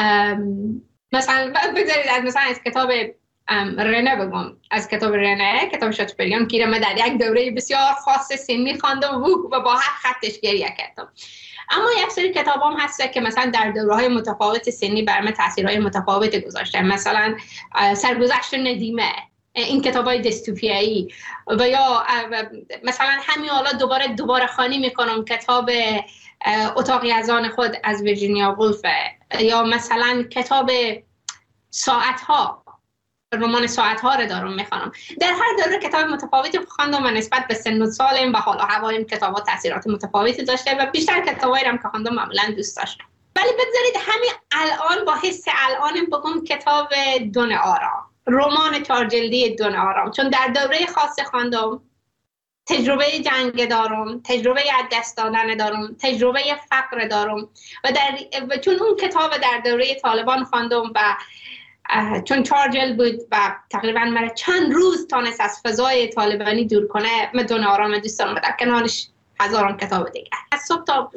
مثلا بگذارید از کتاب رنه بگم، از کتاب رنه، کتاب شاتوپریان که من در یک دوره بسیار خاص سنی خواندم و با هر خطش گریه کردم. اما یک سری کتاب هم هست که مثلا در دوره‌های متفاوت سنی بر من تاثیرهای متفاوتی گذاشته. مثلا سرگذشت ندیمه، این کتاب‌های دیستوپیایی، و یا مثلا همین حالا دوباره خوانی میکنم کتاب اتاقی از آن خود از ویرجینیا وولف، یا مثلا کتاب ساعت‌ها، رمان ساعت‌ها رو دارم میخوانم. در هر دوره کتاب متفاوتی خواندم و نسبت به سن و سالم و حال و هوایم کتاب‌ها تاثیرات متفاوتی داشته و بیشتر کتابایی رو که خواندم معمولاً دوست داشتم. ولی بگذارید همین الان با حس الانم بگم کتاب دون آرام، رمان 4 جلدی دون آرام، چون در دوره خاص خواندم، تجربه جنگ دارم، تجربه از دست دادن دارم، تجربه فقر دارم و چون اون کتاب در دوره طالبان خواندم و چون 4 جلد بود و تقریبا مرا چند روز تانست از فضای طالبانی دور کنه، من دون آرام دوست دارم و در کنارش هزاران کتاب دیگه. از صبح تا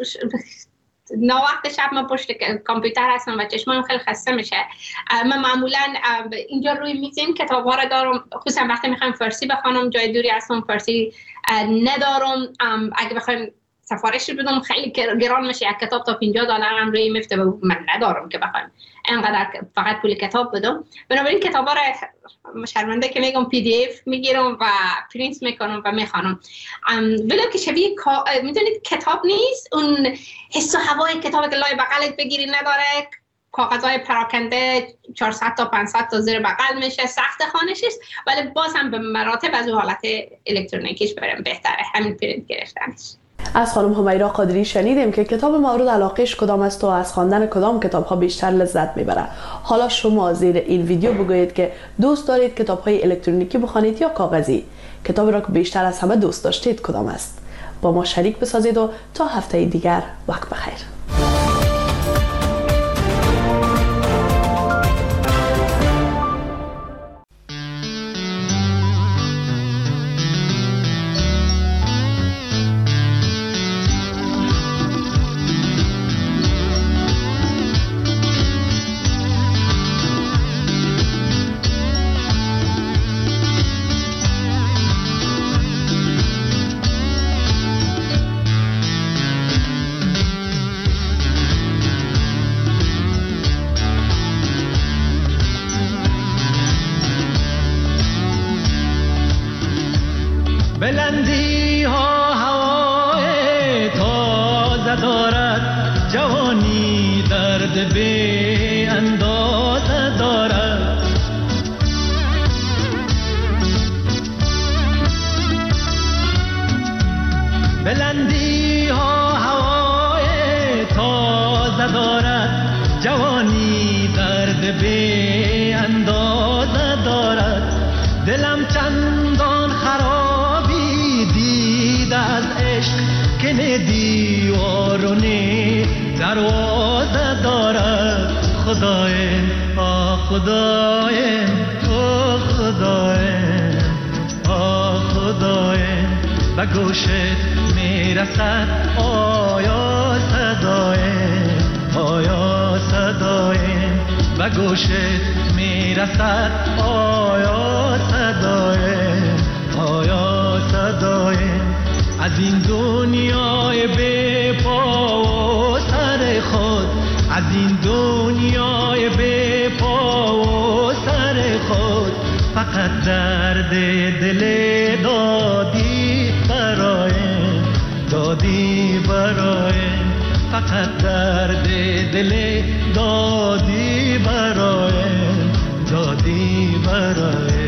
وقت شب من پشت کامپیوتر هستم و چشمم خیلی خسته میشه. من معمولا اینجا روی میز این کتاب‌ها رو دارم، خصوصا وقتی میخوام فارسی بخونم، جای دوری هستم فارسی ندارم. اگه بخوایم سفارش بدم خیلی گران میشه، یک کتاب تا $50 هم روی میفته و من ندارم که بخوام اینقدر فقط پول کتاب بدم. بنابراین کتابا رو شرمنده که میگم PDF میگیرم و پرینت میکنم و میخوانم. ولو که شبیه میدونید کتاب نیست، اون حس و هوای کتاب که لای بغلت بگیری نداره، کاغذهای پراکنده 400 تا 500 تا زیر بغل میشه، سخت خوانش است، ولی باز هم به مراتب از اون حالت الکترونیکیش برام بهتره همین پرینت گرفتنش. از خانم همیرا قادری شنیدیم که کتاب مورد علاقهش کدام است و از خواندن کدام کتاب‌ها بیشتر لذت میبره. حالا شما زیر این ویدیو بگویید که دوست دارید کتاب‌های الکترونیکی بخوانید یا کاغذی. کتابی را که بیشتر از همه دوست داشتید کدام است؟ با ما شریک بسازید و تا هفته دیگر وقت بخیر. بلندی ها هوای تازه دارد، جوانی درد بی اندازه دارد. بلندی ها هوای تازه دارد، جوانی درد بی اندازه دارد. دلم چندان خرابی دید از عشق که نه دیوار و نه دروازه دارد. خدایم آه خدایم آه خدایم آه خدایم به گوشت میرسد آیا صدایم آیا صدایم به گوشت میرسد میرسد آیا صدای از این دنیای بی پا و سر خود، از این دنیای بی پا و سر خود. فقط درد دل دادی برای فقط درد دل دادی برای